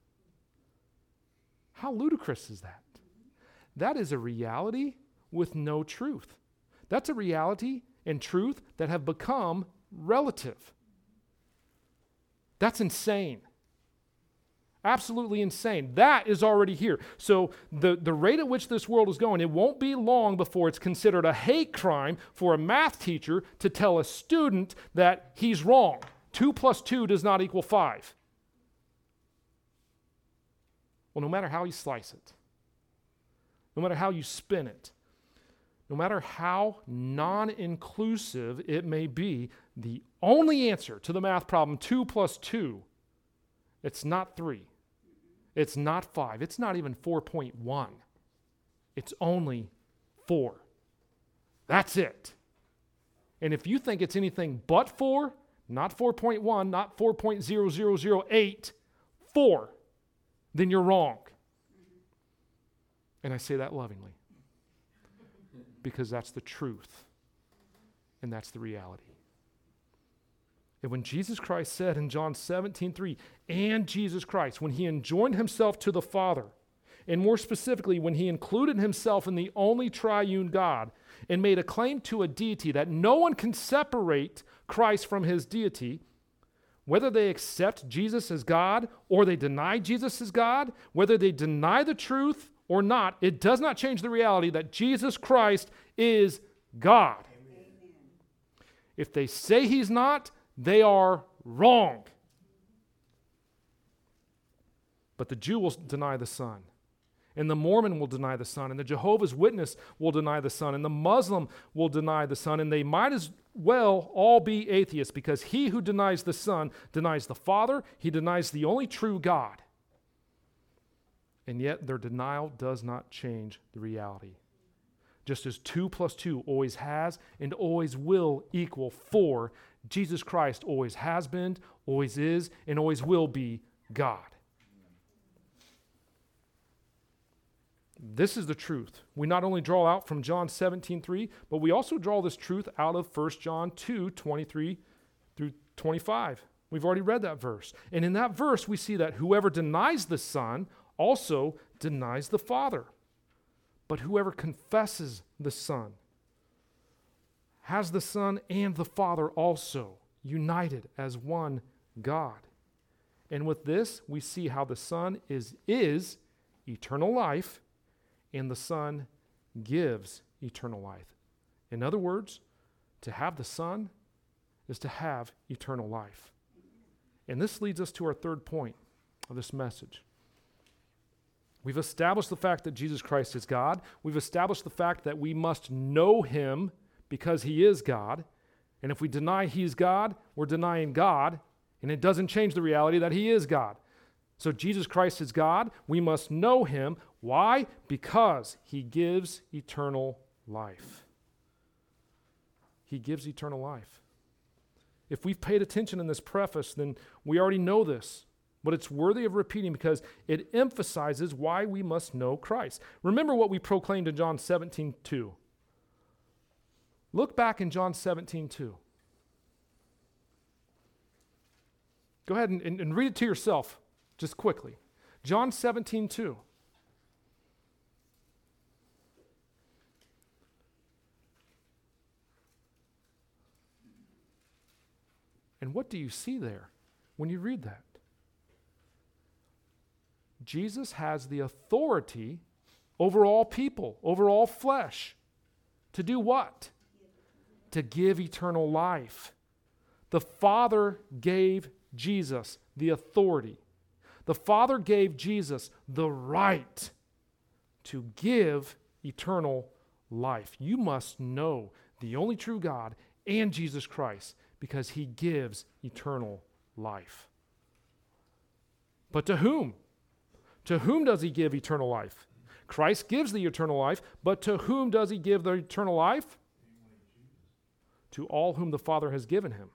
How ludicrous is that? That is a reality with no truth. That's a reality and truth that have become relative. That's insane. Absolutely insane. That is already here. So the rate at which this world is going, it won't be long before it's considered a hate crime for a math teacher to tell a student that he's wrong. 2 plus 2 does not equal 5. Well, no matter how you slice it, no matter how you spin it, no matter how non-inclusive it may be, the only answer to the math problem 2 plus 2, it's not 3. It's not 5. It's not even 4.1. It's only 4. That's it. And if you think it's anything but 4, not 4.1, not 4.0008, 4, then you're wrong. And I say that lovingly because that's the truth and that's the reality. And when Jesus Christ said in John 17:3, and Jesus Christ, when he enjoined himself to the Father, and more specifically, when he included himself in the only triune God and made a claim to a deity that no one can separate Christ from his deity, whether they accept Jesus as God or they deny Jesus as God, whether they deny the truth or not, it does not change the reality that Jesus Christ is God. Amen. If they say he's not, they are wrong. But the Jew will deny the Son, and the Mormon will deny the Son, and the Jehovah's Witness will deny the Son, and the Muslim will deny the Son, and they might as well all be atheists, because he who denies the Son denies the Father, he denies the only true God. And yet their denial does not change the reality. Just as 2 plus 2 always has and always will equal 4, Jesus Christ always has been, always is, and always will be God. This is the truth. We not only draw out from John 17:3, but we also draw this truth out of 1 John 2:23 through 25. We've already read that verse. And in that verse, we see that whoever denies the Son also denies the Father. But whoever confesses the Son has the Son and the Father also united as one God. And with this, we see how the Son is eternal life, and the Son gives eternal life. In other words, to have the Son is to have eternal life. And this leads us to our third point of this message. We've established the fact that Jesus Christ is God. We've established the fact that we must know him because he is God. And if we deny he's God, we're denying God, and it doesn't change the reality that he is God. So Jesus Christ is God. We must know him. Why? Because he gives eternal life. He gives eternal life. If we've paid attention in this preface, then we already know this. But it's worthy of repeating because it emphasizes why we must know Christ. Remember what we proclaimed in John 17:2. Look back in John 17:2. Go ahead and read it to yourself just quickly. John 17:2. And what do you see there when you read that? Jesus has the authority over all people, over all flesh. To do what? To give eternal life. The Father gave Jesus the authority. The Father gave Jesus the right to give eternal life. You must know the only true God and Jesus Christ because he gives eternal life. But to whom? To whom does he give eternal life? Christ gives the eternal life, but to whom does he give the eternal life? To all whom the Father has given him.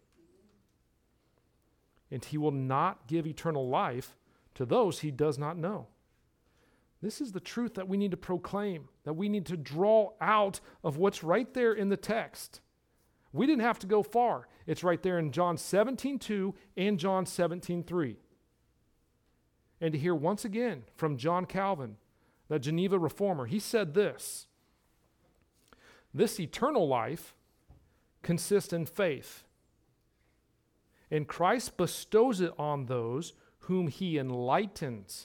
And he will not give eternal life to those he does not know. This is the truth that we need to proclaim, that we need to draw out of what's right there in the text. We didn't have to go far. It's right there in John 17:2 and John 17:3. And to hear once again from John Calvin, the Geneva Reformer, he said this: this eternal life consists in faith, and Christ bestows it on those whom he enlightens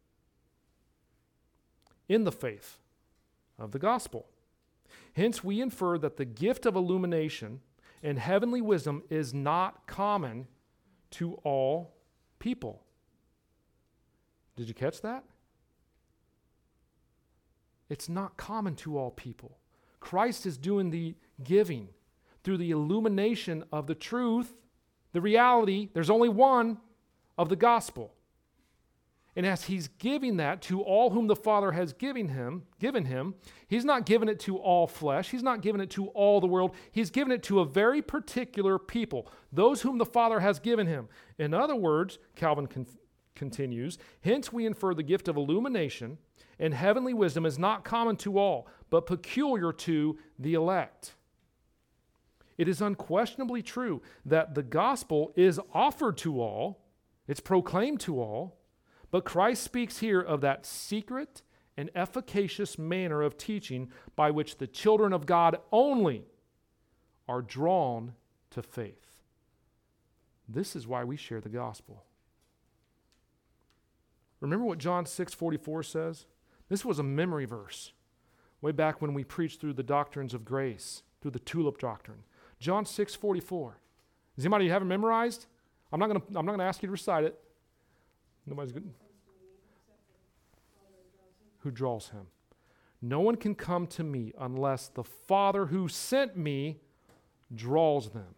in the faith of the gospel. Hence, we infer that the gift of illumination and heavenly wisdom is not common to all people. Did you catch that? It's not common to all people. Christ is doing the giving through the illumination of the truth, the reality, there's only one, of the gospel. And as he's giving that to all whom the Father has given him, he's not giving it to all flesh. He's not giving it to all the world. He's given it to a very particular people, those whom the Father has given him. In other words, Calvin continues, hence we infer the gift of illumination and heavenly wisdom is not common to all, but peculiar to the elect. It is unquestionably true that the gospel is offered to all, it's proclaimed to all, but Christ speaks here of that secret and efficacious manner of teaching by which the children of God only are drawn to faith. This is why we share the gospel. Remember what John 6:44 says? This was a memory verse way back when we preached through the doctrines of grace, through the tulip doctrine. John 6:44. Does anybody have it memorized? I'm not going to ask you to recite it. Nobody's good. Who draws him? No one can come to me unless the Father who sent me draws them.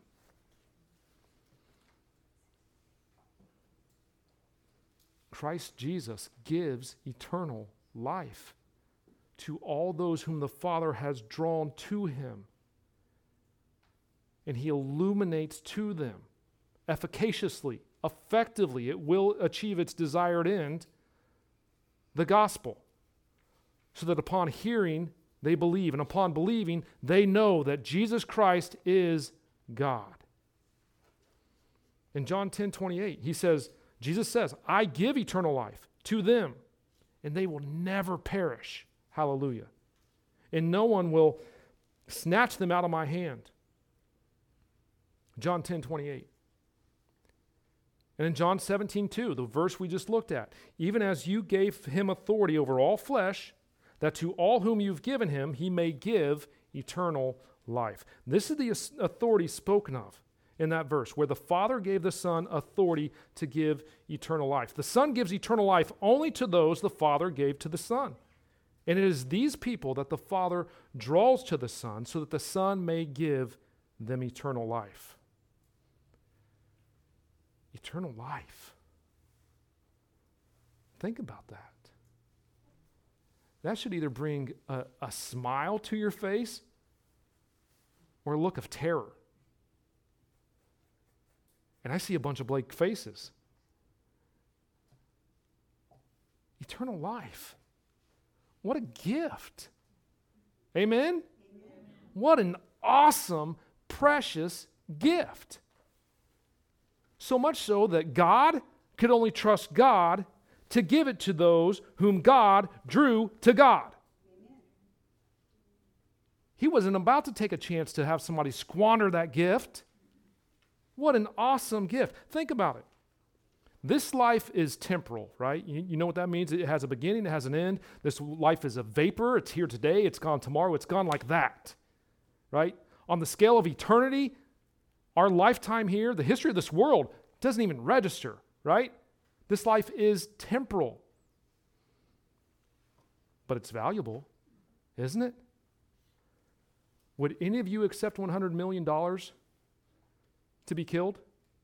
Christ Jesus gives eternal life to all those whom the Father has drawn to him. And he illuminates to them efficaciously, effectively. It will achieve its desired end, the gospel, so that upon hearing, they believe. And upon believing, they know that Jesus Christ is God. In John 10:28, Jesus says, I give eternal life to them, and they will never perish. Hallelujah. And no one will snatch them out of my hand. John 10:28. And in John 17:2, the verse we just looked at, even as you gave him authority over all flesh, that to all whom you've given him, he may give eternal life. This is the authority spoken of in that verse, where the Father gave the Son authority to give eternal life. The Son gives eternal life only to those the Father gave to the Son. And it is these people that the Father draws to the Son so that the Son may give them eternal life. Eternal life. Think about that. That should either bring a smile to your face or a look of terror. And I see a bunch of blank faces. Eternal life. What a gift. Amen? Amen? What an awesome, precious gift. So much so that God could only trust God to give it to those whom God drew to God. Amen. He wasn't about to take a chance to have somebody squander that gift. What an awesome gift. Think about it. This life is temporal, right? You know what that means? It has a beginning, it has an end. This life is a vapor. It's here today, it's gone tomorrow, it's gone like that, right? On the scale of eternity, our lifetime here, the history of this world doesn't even register, right? This life is temporal. But it's valuable, isn't it? Would any of you accept $100 million to be killed?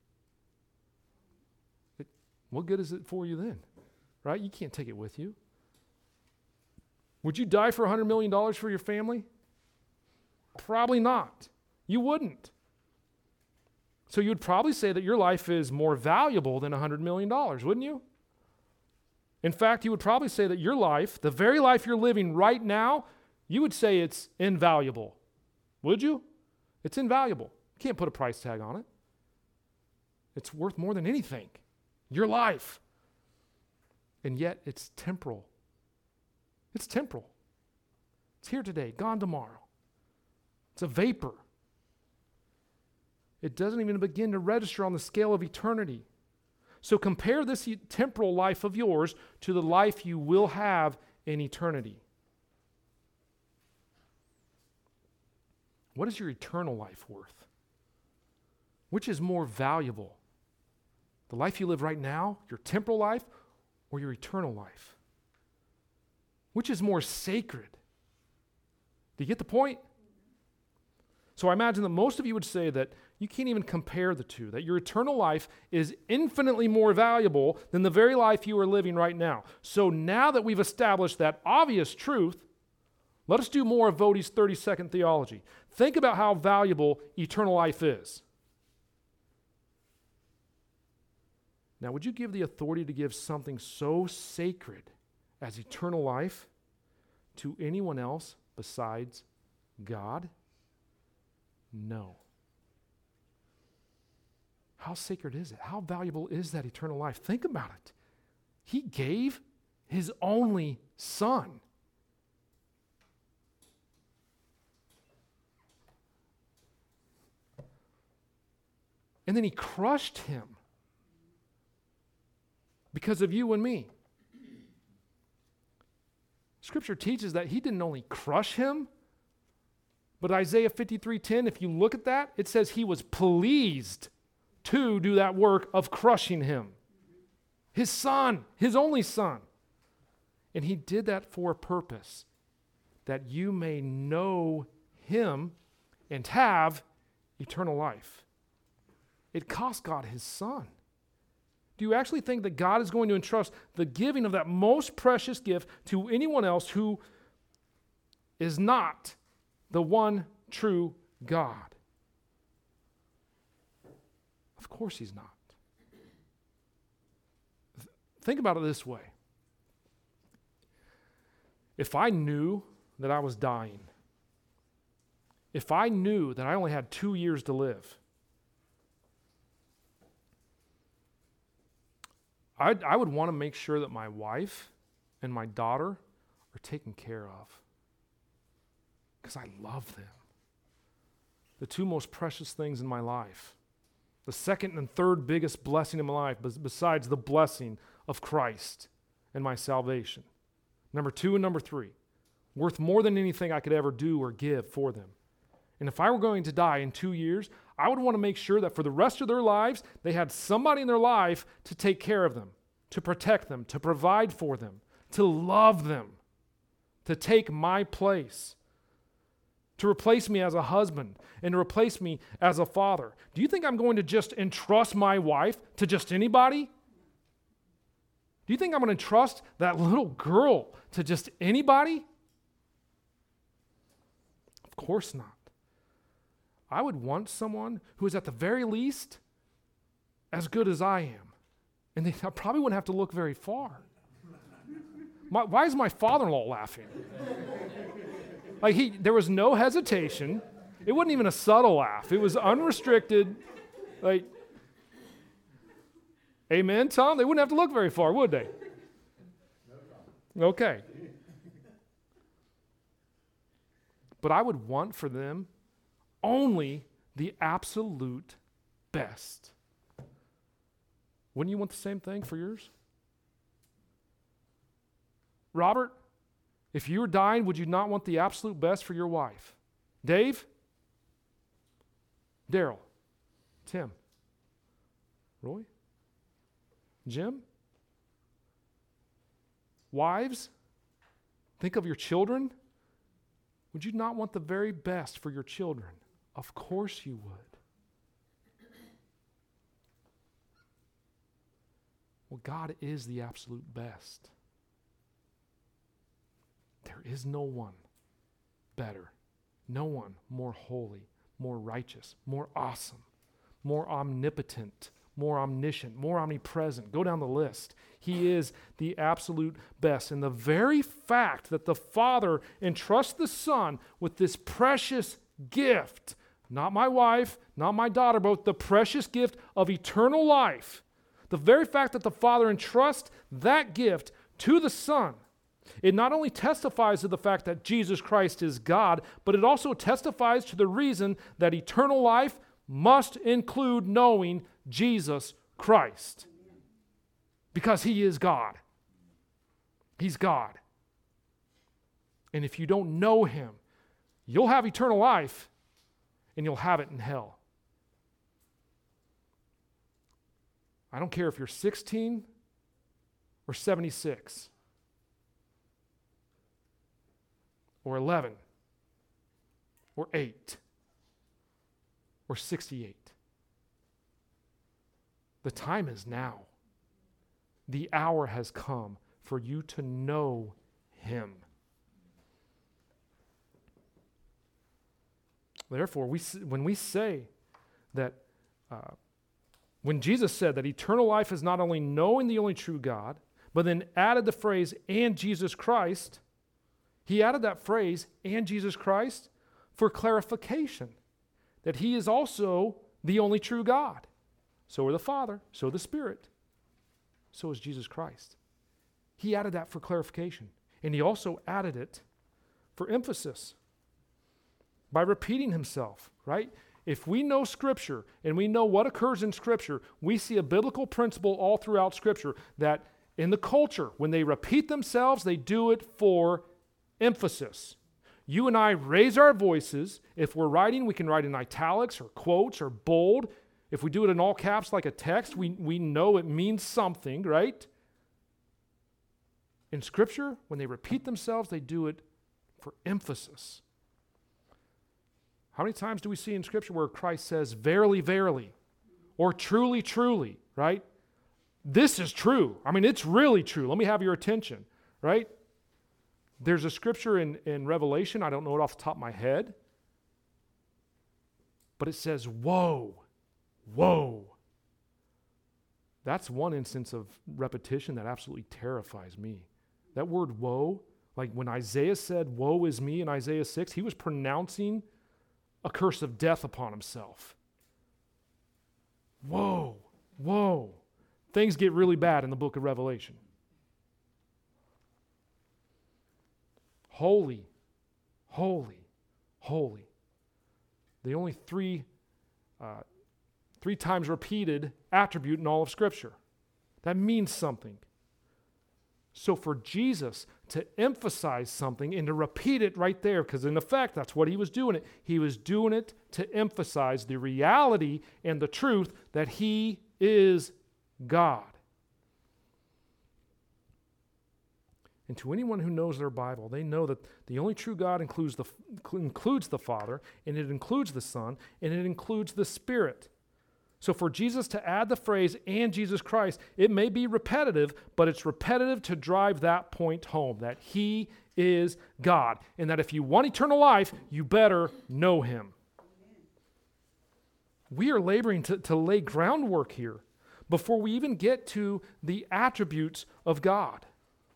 What good is it for you then? Right? You can't take it with you. Would you die for $100 million for your family? Probably not. You wouldn't. So you'd probably say that your life is more valuable than $100 million, wouldn't you? In fact, you would probably say that your life, the very life you're living right now, you would say it's invaluable. Would you? It's invaluable. You can't put a price tag on it. It's worth more than anything. Your life. And yet it's temporal. It's temporal. It's here today, gone tomorrow. It's a vapor. It doesn't even begin to register on the scale of eternity. So compare this temporal life of yours to the life you will have in eternity. What is your eternal life worth? Which is more valuable? The life you live right now, your temporal life, or your eternal life? Which is more sacred? Do you get the point? So I imagine that most of you would say that you can't even compare the two, that your eternal life is infinitely more valuable than the very life you are living right now. So now that we've established that obvious truth, let us do more of Voddie's 30-second theology. Think about how valuable eternal life is. Now, would you give the authority to give something so sacred as eternal life to anyone else besides God? No. How sacred is it? How valuable is that eternal life? Think about it. He gave his only Son. And then he crushed him because of you and me. Scripture teaches that he didn't only crush him, but Isaiah 53:10, if you look at that, it says he was pleased to do that work of crushing him. His Son, his only Son. And he did that for a purpose, that you may know him and have eternal life. It cost God his Son. Do you actually think that God is going to entrust the giving of that most precious gift to anyone else who is not the one true God? Of course he's not. Think about it this way. If I knew that I was dying, if I knew that I only had 2 years to live, I would want to make sure that my wife and my daughter are taken care of, because I love them. The two most precious things in my life. The second and third biggest blessing in my life, besides the blessing of Christ and my salvation. Number 2 and number 3, worth more than anything I could ever do or give for them. And if I were going to die in 2 years, I would want to make sure that for the rest of their lives, they had somebody in their life to take care of them, to protect them, to provide for them, to love them, to take my place, to replace me as a husband, and to replace me as a father. Do you think I'm going to just entrust my wife to just anybody? Do you think I'm going to entrust that little girl to just anybody? Of course not. I would want someone who is at the very least as good as I am. And I probably wouldn't have to look very far. Why is my father-in-law laughing? There was no hesitation. It wasn't even a subtle laugh. It was unrestricted. Amen, Tom? They wouldn't have to look very far, would they? Okay. But I would want for them only the absolute best. Wouldn't you want the same thing for yours? Robert, if you were dying, would you not want the absolute best for your wife? Dave? Daryl? Tim? Roy? Jim? Wives? Think of your children. Would you not want the very best for your children? Of course you would. Well, God is the absolute best. There is no one better, no one more holy, more righteous, more awesome, more omnipotent, more omniscient, more omnipresent. Go down the list. He is the absolute best. And the very fact that the Father entrusts the Son with this precious gift, not my wife, not my daughter, but the precious gift of eternal life, the very fact that the Father entrusts that gift to the Son, it not only testifies to the fact that Jesus Christ is God, but it also testifies to the reason that eternal life must include knowing Jesus Christ. Because he is God. He's God. And if you don't know him, you'll have eternal life and you'll have it in hell. I don't care if you're 16 or 76. or 11 or 8 or 68. The time is now. The hour has come for you to know him. Therefore, when we say that, when Jesus said that eternal life is not only knowing the only true God, but then added the phrase, and Jesus Christ, he added that phrase, and Jesus Christ, for clarification, that he is also the only true God. So are the Father, so the Spirit, so is Jesus Christ. He added that for clarification, and he also added it for emphasis by repeating himself, right? If we know Scripture and we know what occurs in Scripture, we see a biblical principle all throughout Scripture that in the culture, when they repeat themselves, they do it for emphasis. You and I raise our voices. If we're writing, we can write in italics or quotes or bold. If we do it in all caps like a text, we know it means something, right? In Scripture, when they repeat themselves, they do it for emphasis. How many times do we see in Scripture where Christ says, verily, verily, or truly, truly, right? This is true. I mean, it's really true. Let me have your attention, right? There's a scripture in Revelation, I don't know it off the top of my head, but it says, woe, woe. That's one instance of repetition that absolutely terrifies me. That word woe, like when Isaiah said, woe is me in Isaiah 6, he was pronouncing a curse of death upon himself. Whoa, whoa. Things get really bad in the book of Revelation. Holy, holy, holy. The only three times repeated attribute in all of Scripture. That means something. So for Jesus to emphasize something and to repeat it right there, because in effect, that's what he was doing it. He was doing it to emphasize the reality and the truth that he is God. And to anyone who knows their Bible, they know that the only true God includes the Father, and it includes the Son, and it includes the Spirit. So for Jesus to add the phrase, and Jesus Christ, it may be repetitive, but it's repetitive to drive that point home, that he is God, and that if you want eternal life, you better know him. We are laboring to lay groundwork here before we even get to the attributes of God.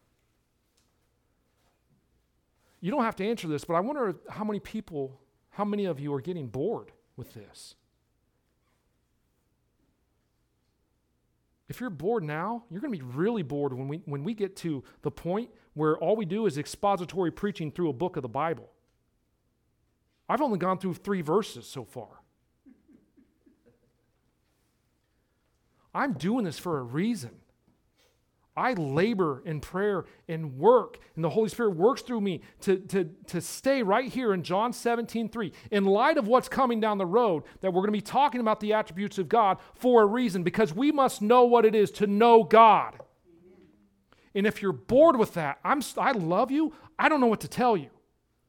You don't have to answer this, but I wonder how many of you are getting bored with this? If you're bored now, you're going to be really bored when we get to the point where all we do is expository preaching through a book of the Bible. I've only gone through 3 verses so far. I'm doing this for a reason. I labor in prayer and work, and the Holy Spirit works through me to stay right here in John 17:3. In light of what's coming down the road, that we're going to be talking about the attributes of God for a reason, because we must know what it is to know God. Amen. And if you're bored with that, I love you, I don't know what to tell you.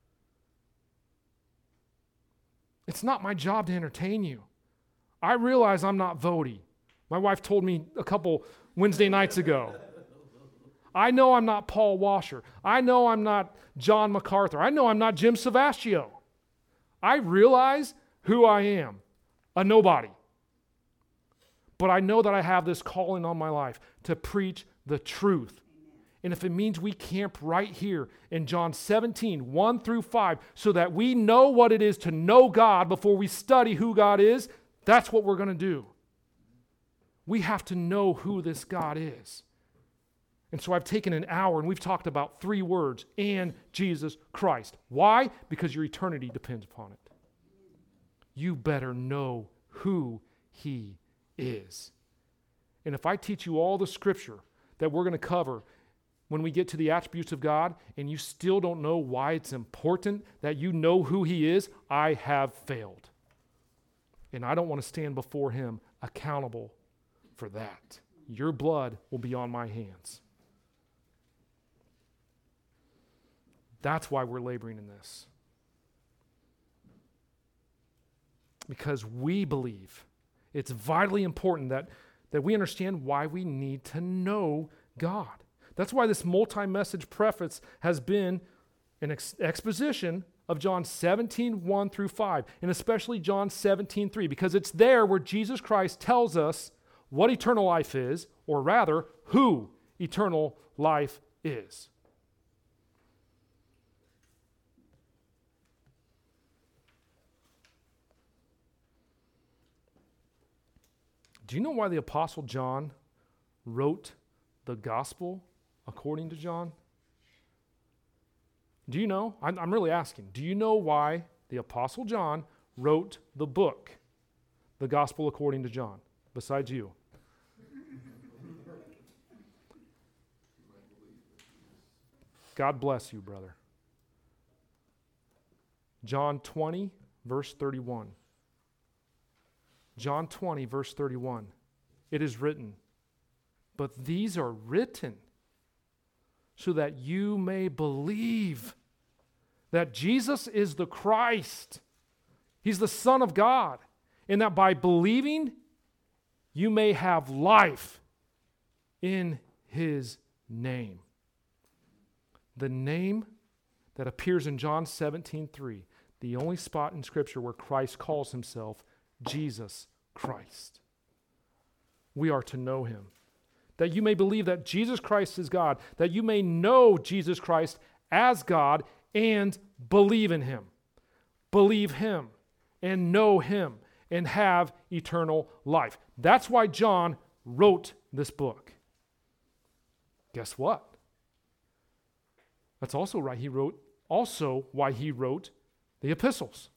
It's not my job to entertain you. I realize I'm not Vody. My wife told me a couple Wednesday nights ago. I know I'm not Paul Washer. I know I'm not John MacArthur. I know I'm not Jim Savastio. I realize who I am, a nobody. But I know that I have this calling on my life to preach the truth. And if it means we camp right here in John 17, 1 through 5, so that we know what it is to know God before we study who God is, that's what we're going to do. We have to know who this God is. And so I've taken an hour and we've talked about 3 words, and Jesus Christ. Why? Because your eternity depends upon it. You better know who he is. And if I teach you all the scripture that we're going to cover when we get to the attributes of God, and you still don't know why it's important that you know who he is, I have failed. And I don't want to stand before him accountable for that. Your blood will be on my hands. That's why we're laboring in this. Because we believe it's vitally important that we understand why we need to know God. That's why this multi-message preface has been an exposition of John 17, 1 through 5, and especially John 17, 3, because it's there where Jesus Christ tells us what eternal life is, or rather, who eternal life is. Do you know why the Apostle John wrote the gospel according to John? Do you know? I'm really asking. Do you know why the Apostle John wrote the book, the gospel according to John, besides you? God bless you, brother. John 20, verse 31. John 20, verse 31. It is written, "But these are written so that you may believe that Jesus is the Christ. He's the Son of God, and that by believing you may have life in His name." The name that appears in John 17:3, the only spot in Scripture where Christ calls Himself Jesus Christ. We are to know Him. That you may believe that Jesus Christ is God, that you may know Jesus Christ as God and believe in Him. Believe Him and know Him and have eternal life. That's why John wrote this book. Guess what? That's also why he wrote the epistles.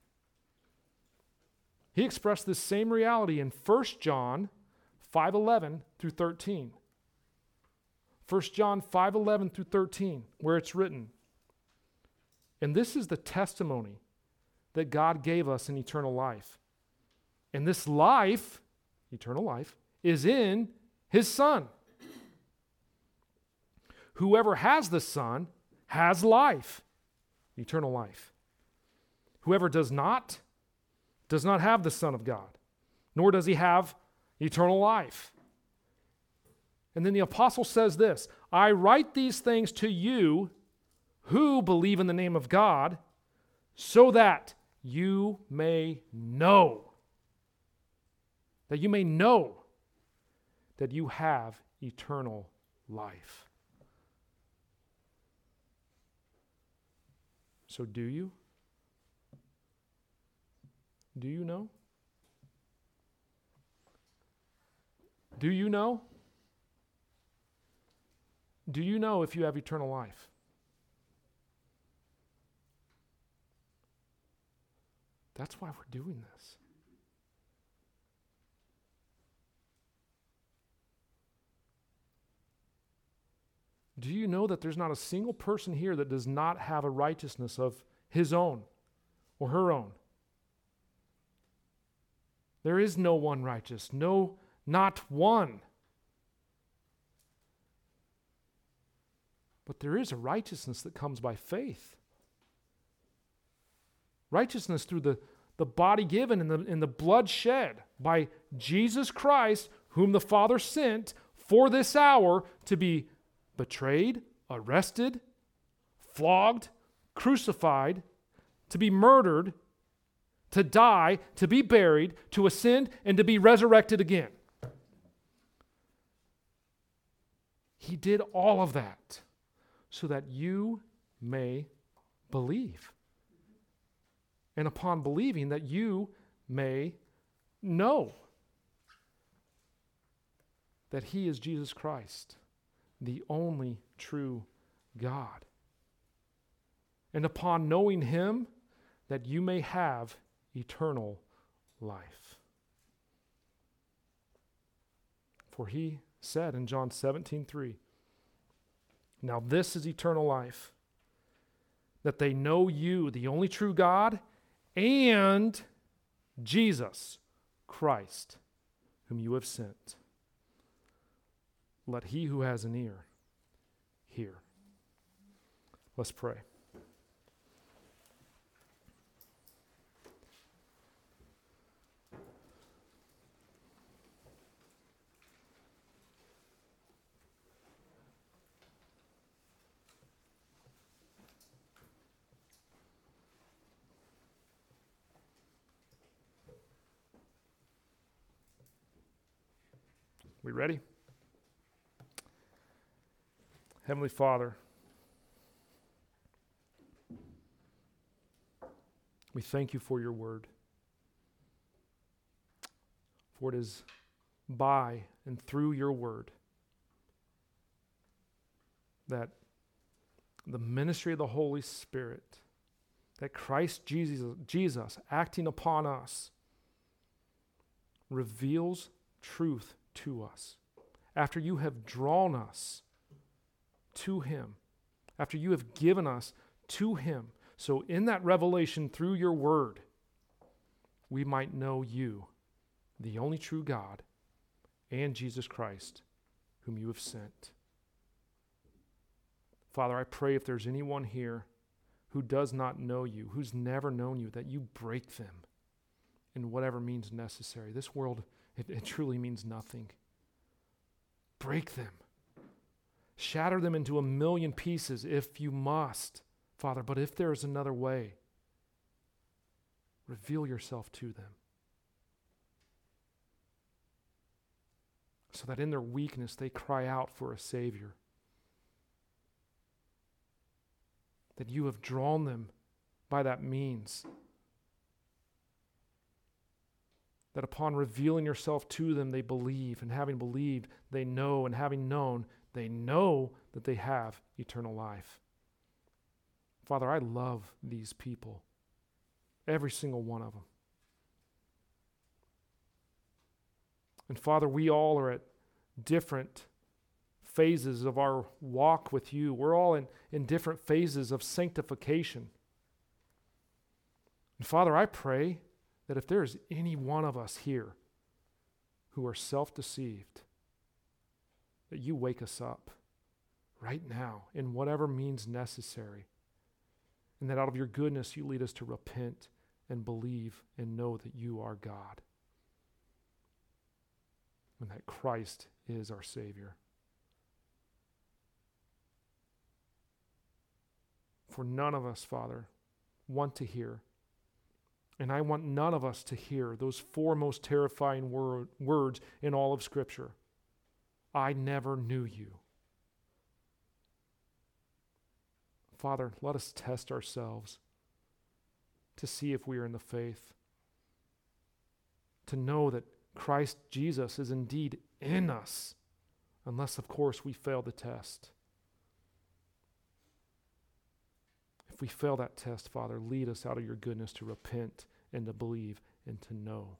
He expressed this same reality in 1 John 5:11 through 13. 1 John 5:11 through 13, where it's written, "And this is the testimony that God gave us in eternal life. And this life, eternal life, is in His Son. Whoever has the Son has life, eternal life. Whoever does not have the Son of God, nor does he have eternal life." And then the apostle says this, "I write these things to you who believe in the name of God, so that you may know," that you have eternal life. So do you? Do you know? Do you know? Do you know if you have eternal life? That's why we're doing this. Do you know that there's not a single person here that does not have a righteousness of his own or her own? There is no one righteous, no, not one. But there is a righteousness that comes by faith. Righteousness through the body given and the blood shed by Jesus Christ, whom the Father sent for this hour to be betrayed, arrested, flogged, crucified, to be murdered, to die, to be buried, to ascend, and to be resurrected again. He did all of that so that you may believe. And upon believing, that you may know that He is Jesus Christ, the only true God. And upon knowing Him, that you may have eternal life. For He said in John 17:3, "Now this is eternal life, that they know you, the only true God, and Jesus Christ, whom you have sent. Let he who has an ear hear." Let's pray. We ready? Heavenly Father, we thank you for your word. For it is by and through your word that the ministry of the Holy Spirit, that Christ Jesus acting upon us, reveals truth to us. After you have drawn us to him, after you have given us to him, so in that revelation through your word, we might know you, the only true God, and Jesus Christ, whom you have sent. Father, I pray if there's anyone here who does not know you, who's never known you, that you break them in whatever means necessary. This world, it truly means nothing. Break them. Shatter them into a million pieces if you must, Father. But if there is another way, reveal yourself to them. So that in their weakness they cry out for a Savior. That you have drawn them by that means. That upon revealing yourself to them, they believe, and having believed, they know, and having known, they know that they have eternal life. Father, I love these people, every single one of them. And Father, we all are at different phases of our walk with you. We're all in different phases of sanctification. And Father, I pray that if there is any one of us here who are self-deceived, that you wake us up right now in whatever means necessary, and that out of your goodness you lead us to repent and believe and know that you are God, and that Christ is our Savior. For none of us, Father, want to hear, and I want none of us to hear those four most terrifying words in all of Scripture. I never knew you. Father, let us test ourselves to see if we are in the faith, to know that Christ Jesus is indeed in us, unless, of course, we fail the test. If we fail that test, Father, lead us out of your goodness to repent and to believe and to know.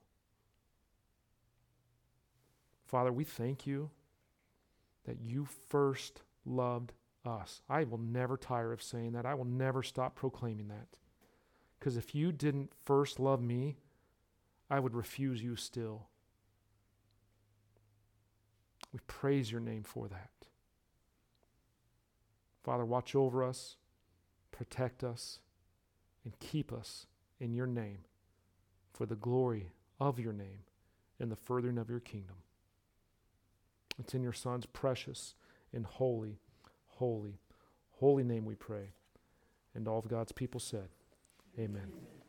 Father, we thank you that you first loved us. I will never tire of saying that. I will never stop proclaiming that. Because if you didn't first love me, I would refuse you still. We praise your name for that. Father, watch over us, protect us, and keep us in your name for the glory of your name and the furthering of your kingdom. It's in your Son's precious and holy, holy, holy name we pray. And all of God's people said, amen.